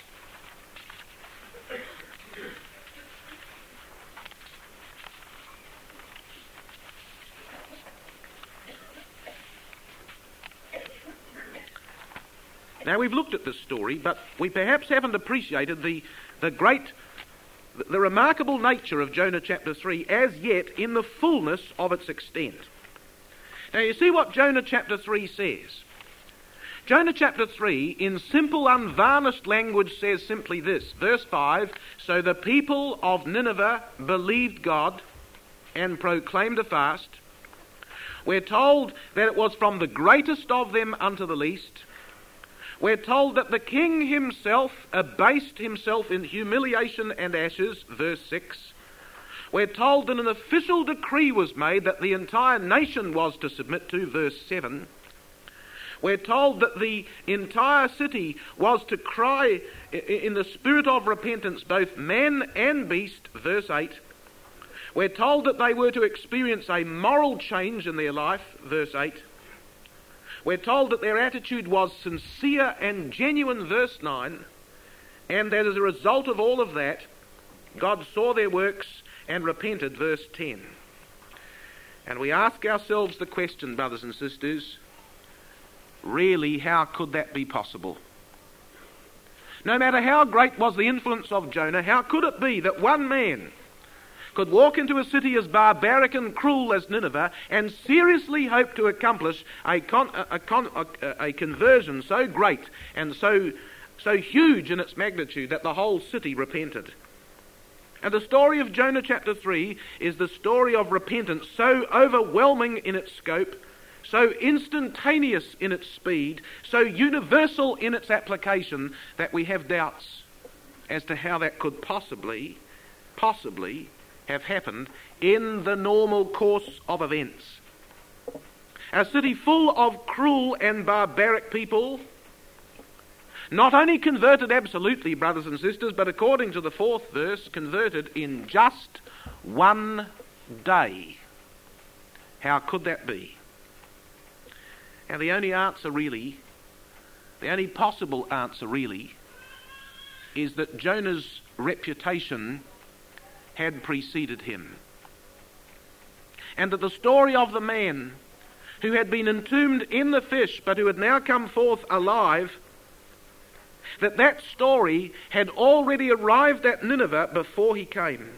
Now, we've looked at this story, but we perhaps haven't appreciated the, the great, the remarkable nature of Jonah chapter three as yet in the fullness of its extent. Now, you see what Jonah chapter three says. Jonah chapter three, in simple, unvarnished language, says simply this. Verse five, so the people of Nineveh believed God and proclaimed a fast. We're told that it was from the greatest of them unto the least. We're told that the king himself abased himself in humiliation and ashes, verse six. We're told that an official decree was made that the entire nation was to submit to, verse seven. We're told that the entire city was to cry in the spirit of repentance, both man and beast, verse eight. We're told that they were to experience a moral change in their life, verse eight. We're told that their attitude was sincere and genuine, verse nine, and that as a result of all of that, God saw their works and repented, verse ten. And we ask ourselves the question, brothers and sisters, really, how could that be possible? No matter how great was the influence of Jonah, how could it be that one man could walk into a city as barbaric and cruel as Nineveh and seriously hope to accomplish a, con- a, con- a, a conversion so great and so, so huge in its magnitude that the whole city repented? And the story of Jonah chapter three is the story of repentance so overwhelming in its scope, so instantaneous in its speed, so universal in its application that we have doubts as to how that could possibly, possibly have happened in the normal course of events. A city full of cruel and barbaric people, not only converted absolutely, brothers and sisters, but according to the fourth verse, converted in just one day. How could that be? And the only answer really, the only possible answer really, is that Jonah's reputation had preceded him. And that the story of the man who had been entombed in the fish but who had now come forth alive, that that story had already arrived at Nineveh before he came.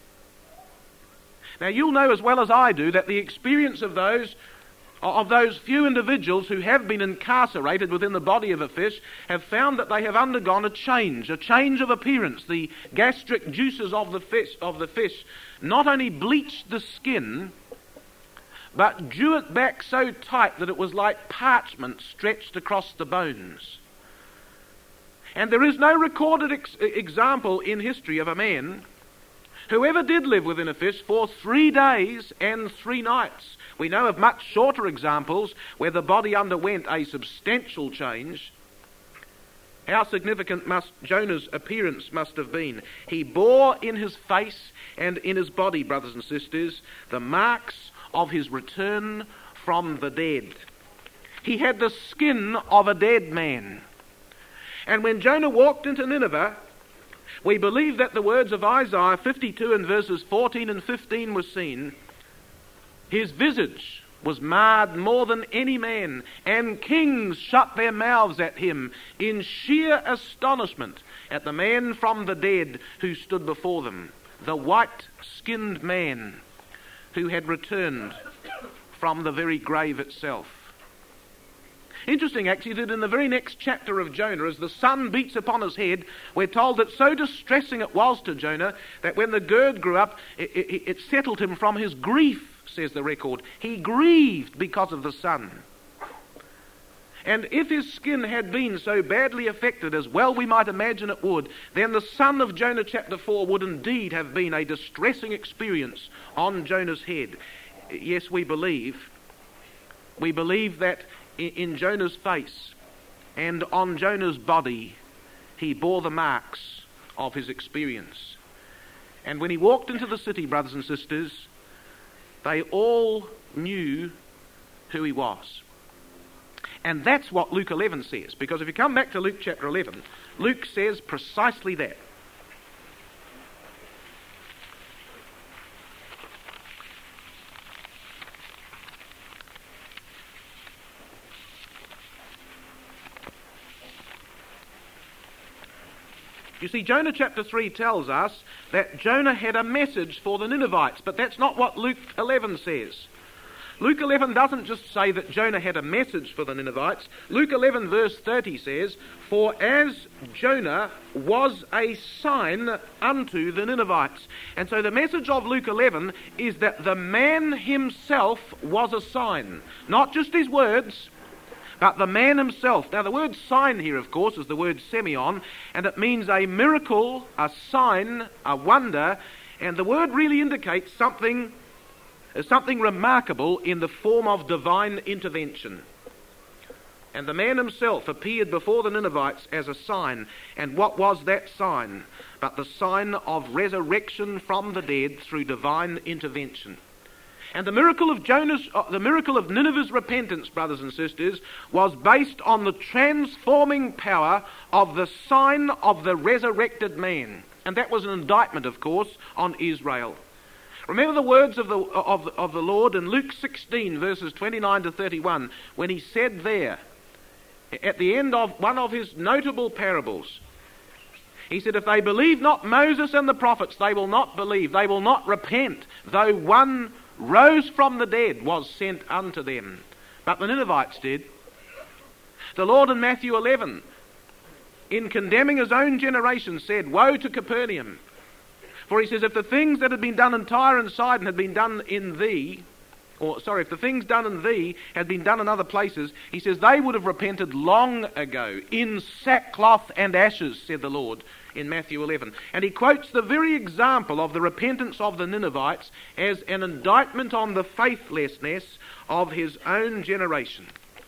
Now you'll know as well as I do that the experience of those of those few individuals who have been incarcerated within the body of a fish have found that they have undergone a change, a change of appearance. The gastric juices of the fish, of the fish not only bleached the skin, but drew it back so tight that it was like parchment stretched across the bones. And there is no recorded ex- example in history of a man who ever did live within a fish for three days and three nights. We know of much shorter examples where the body underwent a substantial change. How significant must Jonah's appearance must have been. He bore in his face and in his body, brothers and sisters, the marks of his return from the dead. He had the skin of a dead man. And when Jonah walked into Nineveh, We believe that the words of Isaiah fifty-two and verses fourteen and fifteen were seen. His visage was marred more than any man, and kings shut their mouths at him in sheer astonishment at the man from the dead who stood before them, the white-skinned man who had returned from the very grave itself. Interesting, actually, that in the very next chapter of Jonah, as the sun beats upon his head, we're told that so distressing it was to Jonah that when the gird grew up, it, it, it settled him from his grief, says the record. He grieved because of the sun. And if his skin had been so badly affected, as well we might imagine it would, then the sun of Jonah chapter four would indeed have been a distressing experience on Jonah's head. Yes, we believe. We believe that in Jonah's face and on Jonah's body, he bore the marks of his experience. And when he walked into the city, brothers and sisters, they all knew who he was. And that's what Luke eleven says, because if you come back to Luke chapter eleven, Luke says precisely that. You see, Jonah chapter three tells us that Jonah had a message for the Ninevites, but that's not what Luke eleven says. Luke eleven doesn't just say that Jonah had a message for the Ninevites. Luke eleven verse thirty says, "For as Jonah was a sign unto the Ninevites." And so the message of Luke eleven is that the man himself was a sign. Not just his words, but the man himself. Now the word sign here, of course, is the word semeion, and it means a miracle, a sign, a wonder, and the word really indicates something, something remarkable in the form of divine intervention. And the man himself appeared before the Ninevites as a sign. And what was that sign? But the sign of resurrection from the dead through divine intervention. And the miracle of Jonah's, uh, the miracle of Nineveh's repentance, brothers and sisters, was based on the transforming power of the sign of the resurrected man. And that was an indictment, of course, on Israel. Remember the words of the, of, of the Lord in Luke sixteen, verses twenty-nine to thirty-one, when he said there, at the end of one of his notable parables, he said, "If they believe not Moses and the prophets, they will not believe, they will not repent, though one rose from the dead was sent unto them." But the Ninevites did. The Lord in Matthew eleven, in condemning his own generation, said, "Woe to Capernaum." For he says, if the things that had been done in Tyre and Sidon had been done in thee, or sorry, if the things done in thee had been done in other places, he says, they would have repented long ago, in sackcloth and ashes, said the Lord in Matthew eleven. And he quotes the very example of the repentance of the Ninevites as an indictment on the faithlessness of his own generation.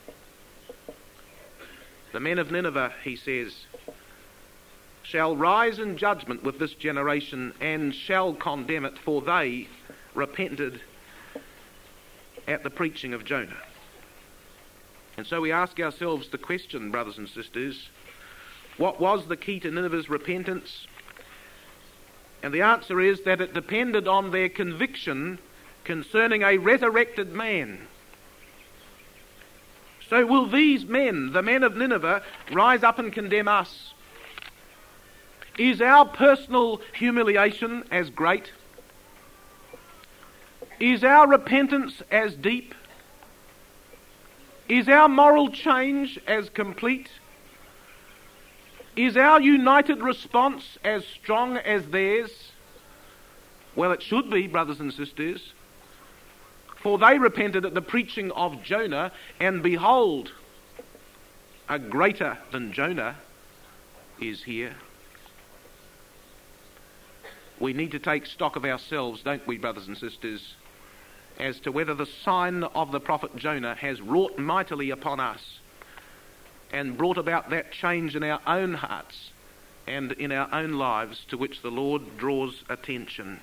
The men of Nineveh, he says, shall rise in judgment with this generation and shall condemn it, for they repented at the preaching of Jonah. And so we ask ourselves the question, brothers and sisters, what was the key to Nineveh's repentance? And the answer is that it depended on their conviction concerning a resurrected man. So will these men, the men of Nineveh, rise up and condemn us? Is our personal humiliation as great? Is our repentance as deep? Is our moral change as complete? Is our united response as strong as theirs? Well, it should be, brothers and sisters. For they repented at the preaching of Jonah, and behold, a greater than Jonah is here. We need to take stock of ourselves, don't we, brothers and sisters, as to whether the sign of the prophet Jonah has wrought mightily upon us and brought about that change in our own hearts and in our own lives to which the Lord draws attention.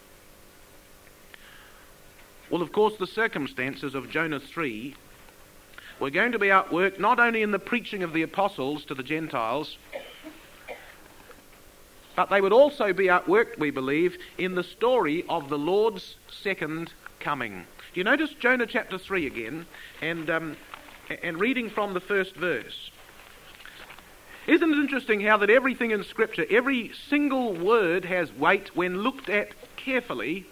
Well, of course, the circumstances of Jonah three were going to be at work not only in the preaching of the apostles to the Gentiles, but they would also be outworked, we believe, in the story of the Lord's second coming. Do you notice Jonah chapter three again, and um, and reading from the first verse? Isn't it interesting how that everything in Scripture, every single word has weight when looked at carefully?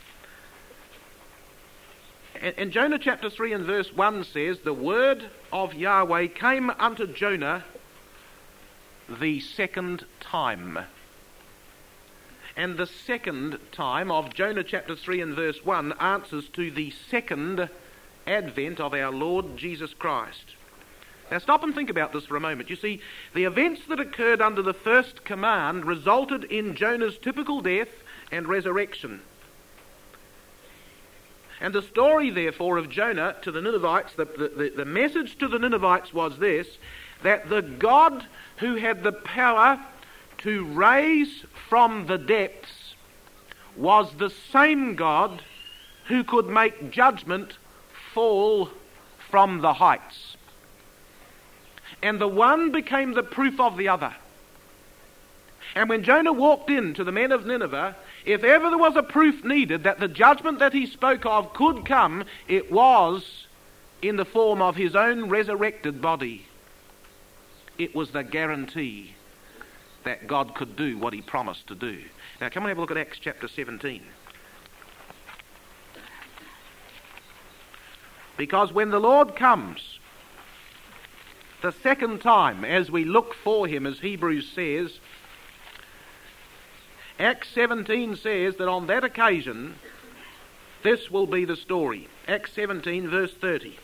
And, and Jonah chapter three and verse one says, the word of Yahweh came unto Jonah the second time. And the second time of Jonah chapter three and verse one answers to the second advent of our Lord Jesus Christ. Now stop and think about this for a moment. You see, the events that occurred under the first command resulted in Jonah's typical death and resurrection. And the story, therefore, of Jonah to the Ninevites, the, the, the message to the Ninevites was this, that the God who had the power to raise from the depths was the same God who could make judgment fall from the heights. And the one became the proof of the other. And when Jonah walked in to the men of Nineveh, if ever there was a proof needed that the judgment that he spoke of could come, it was in the form of his own resurrected body. It was the guarantee that God could do what he promised to do. Now come and have a look at Acts chapter seventeen. Because when the Lord comes the second time, as we look for him, as Hebrews says, Acts seventeen says that on that occasion, this will be the story. Acts seventeen, verse thirty.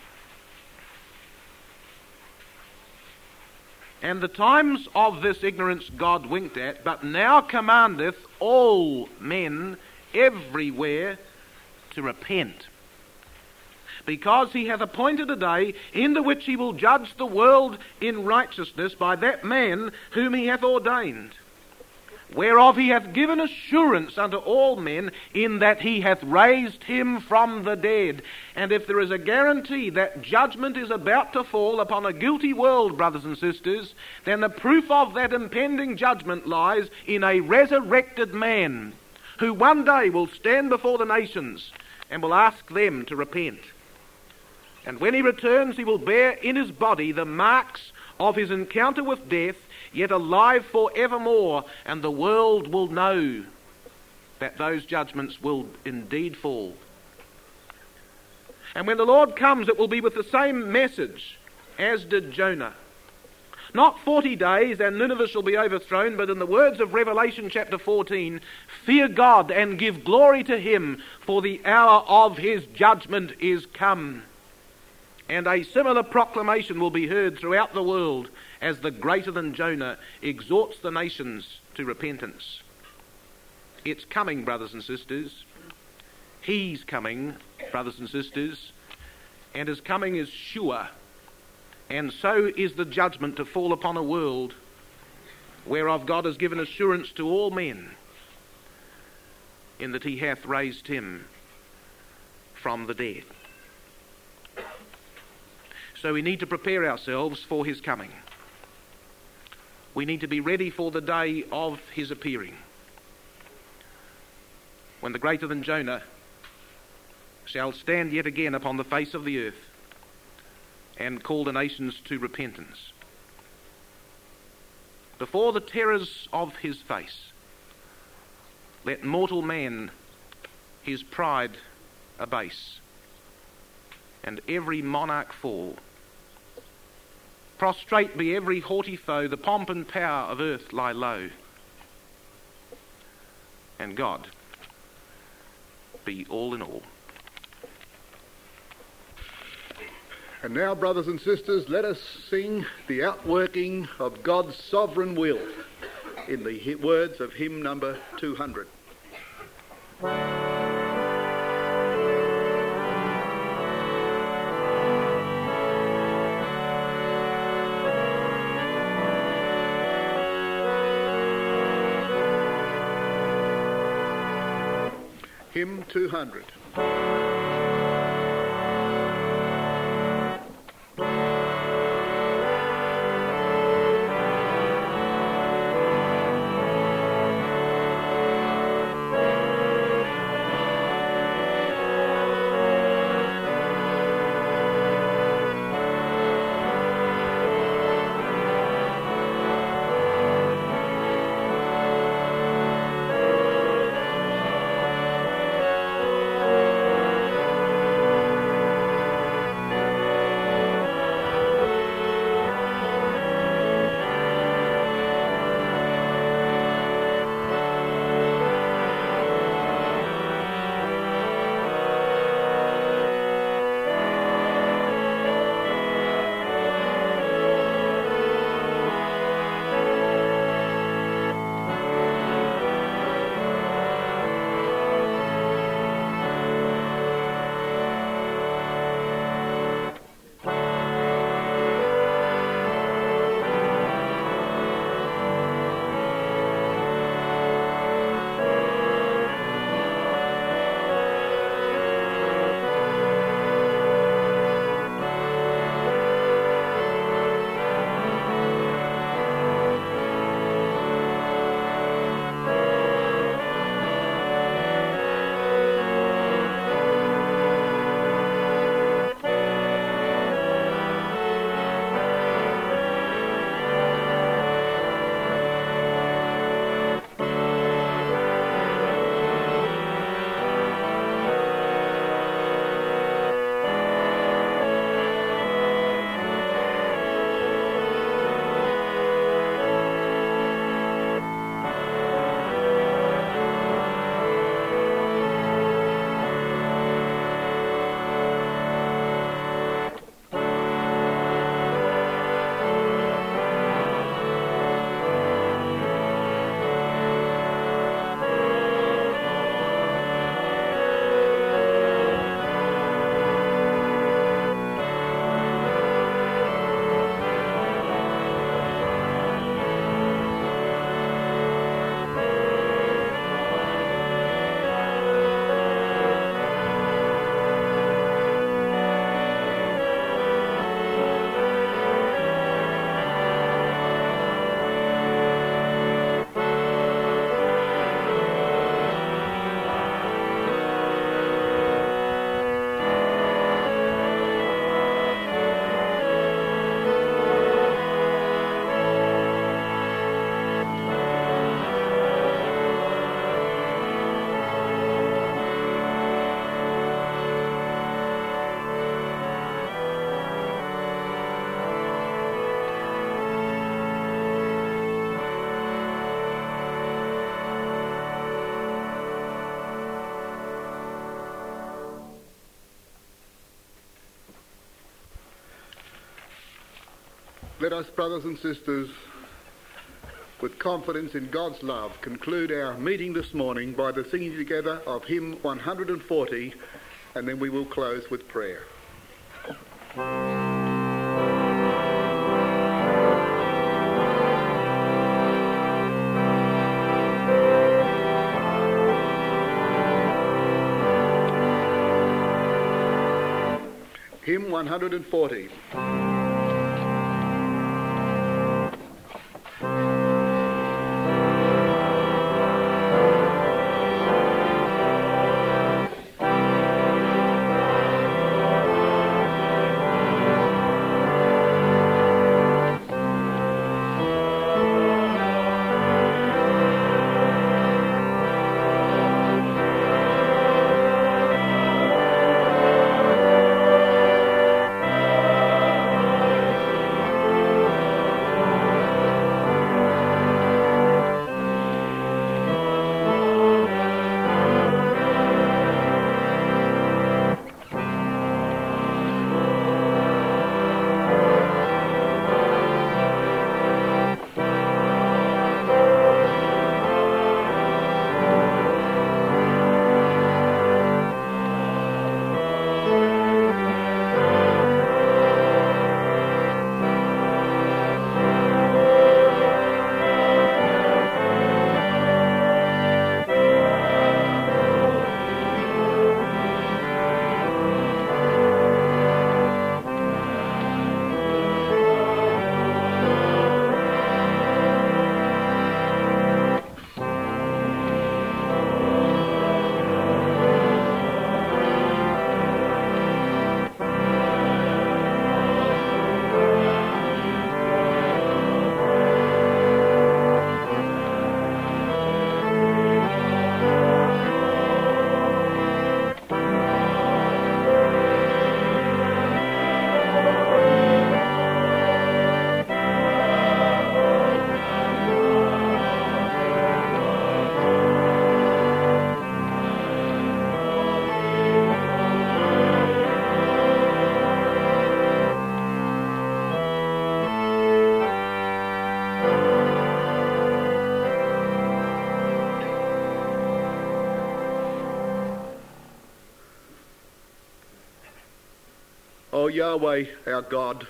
And the times of this ignorance God winked at, but now commandeth all men everywhere to repent. Because he hath appointed a day in the which he will judge the world in righteousness by that man whom he hath ordained, whereof he hath given assurance unto all men, in that he hath raised him from the dead. And if there is a guarantee that judgment is about to fall upon a guilty world, brothers and sisters, then the proof of that impending judgment lies in a resurrected man, who one day will stand before the nations and will ask them to repent. And when he returns, he will bear in his body the marks of his encounter with death, yet alive for evermore, and the world will know that those judgments will indeed fall. And when the Lord comes, it will be with the same message as did Jonah. Not forty days and Nineveh shall be overthrown, but in the words of Revelation chapter fourteen, fear God and give glory to him, for the hour of his judgment is come. And a similar proclamation will be heard throughout the world as the greater than Jonah exhorts the nations to repentance. It's coming, brothers and sisters. He's coming, brothers and sisters, and his coming is sure. And so is the judgment to fall upon a world whereof God has given assurance to all men, in that he hath raised him from the dead. So we need to prepare ourselves for his coming. We need to be ready for the day of his appearing, when the greater than Jonah shall stand yet again upon the face of the earth and call the nations to repentance. Before the terrors of his face, let mortal man his pride abase, and every monarch fall. Prostrate be every haughty foe, the pomp and power of earth lie low, and God be all in all. And now, brothers and sisters, let us sing the outworking of God's sovereign will in the words of hymn number two hundred. Hymn two hundred. Let us, brothers and sisters, with confidence in God's love, conclude our meeting this morning by the singing together of hymn one hundred forty, and then we will close with prayer. Hymn one hundred forty. O Yahweh, our God,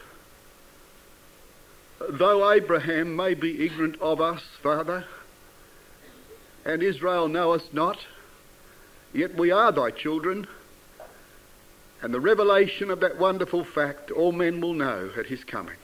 though Abraham may be ignorant of us, Father, and Israel know us not, yet we are thy children, and the revelation of that wonderful fact all men will know at his coming.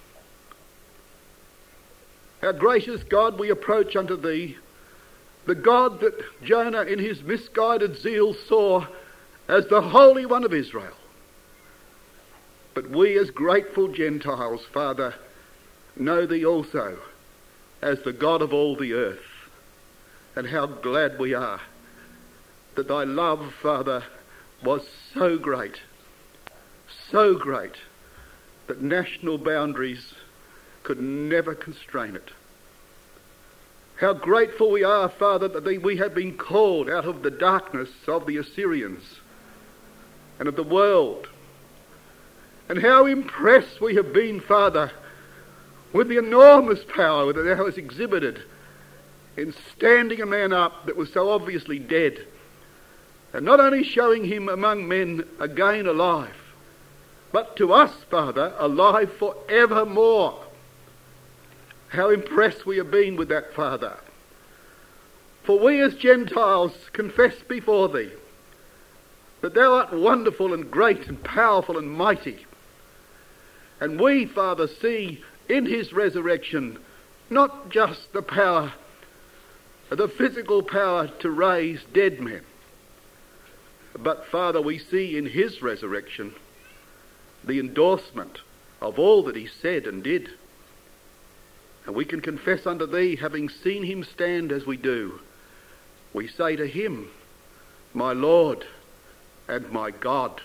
Our gracious God, we approach unto thee, the God that Jonah in his misguided zeal saw as the Holy One of Israel. But we as grateful Gentiles, Father, know thee also as the God of all the earth. And how glad we are that thy love, Father, was so great, so great, that national boundaries could never constrain it. How grateful we are, Father, that we have been called out of the darkness of the Assyrians and of the world. And how impressed we have been, Father, with the enormous power that thou hast exhibited in standing a man up that was so obviously dead, and not only showing him among men again alive, but to us, Father, alive for evermore. How impressed we have been with that, Father. For we as Gentiles confess before thee that thou art wonderful and great and powerful and mighty. And we, Father, see in his resurrection not just the power, the physical power to raise dead men, but, Father, we see in his resurrection the endorsement of all that he said and did. And we can confess unto thee, having seen him stand as we do, we say to him, my Lord and my God.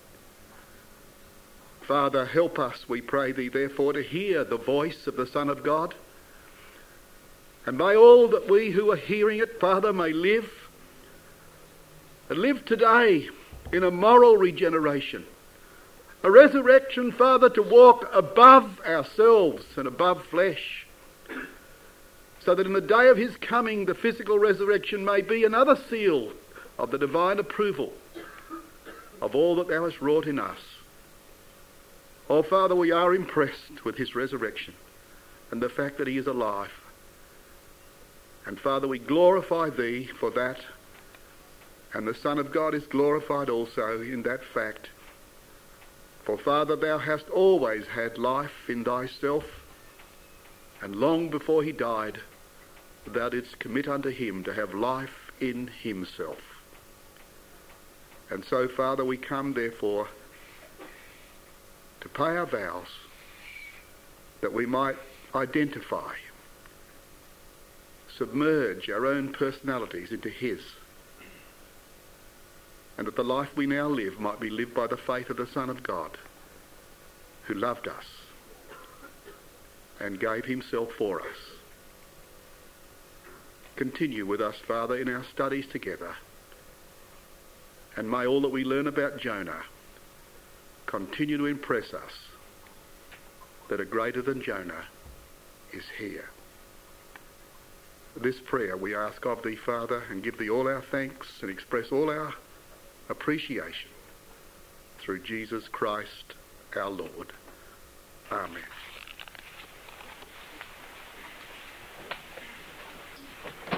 Father, help us, we pray thee, therefore, to hear the voice of the Son of God. And may all that we who are hearing it, Father, may live, and live today in a moral regeneration, A resurrection, Father, to walk above ourselves and above flesh, so that in the day of his coming the physical resurrection may be another seal of the divine approval of all that thou hast wrought in us. Oh, Father, we are impressed with his resurrection and the fact that he is alive. And Father, we glorify thee for that, and the Son of God is glorified also in that fact. For Father, thou hast always had life in thyself, and long before he died, thou didst commit unto him to have life in himself. And so, Father, we come therefore to pay our vows that we might identify, submerge our own personalities into his, and that the life we now live might be lived by the faith of the Son of God, who loved us and gave himself for us. Continue with us, Father, in our studies together, and may all that we learn about Jonah continue to impress us that a greater than Jonah is here. This prayer we ask of thee, Father, and give thee all our thanks and express all our appreciation through Jesus Christ our Lord. Amen.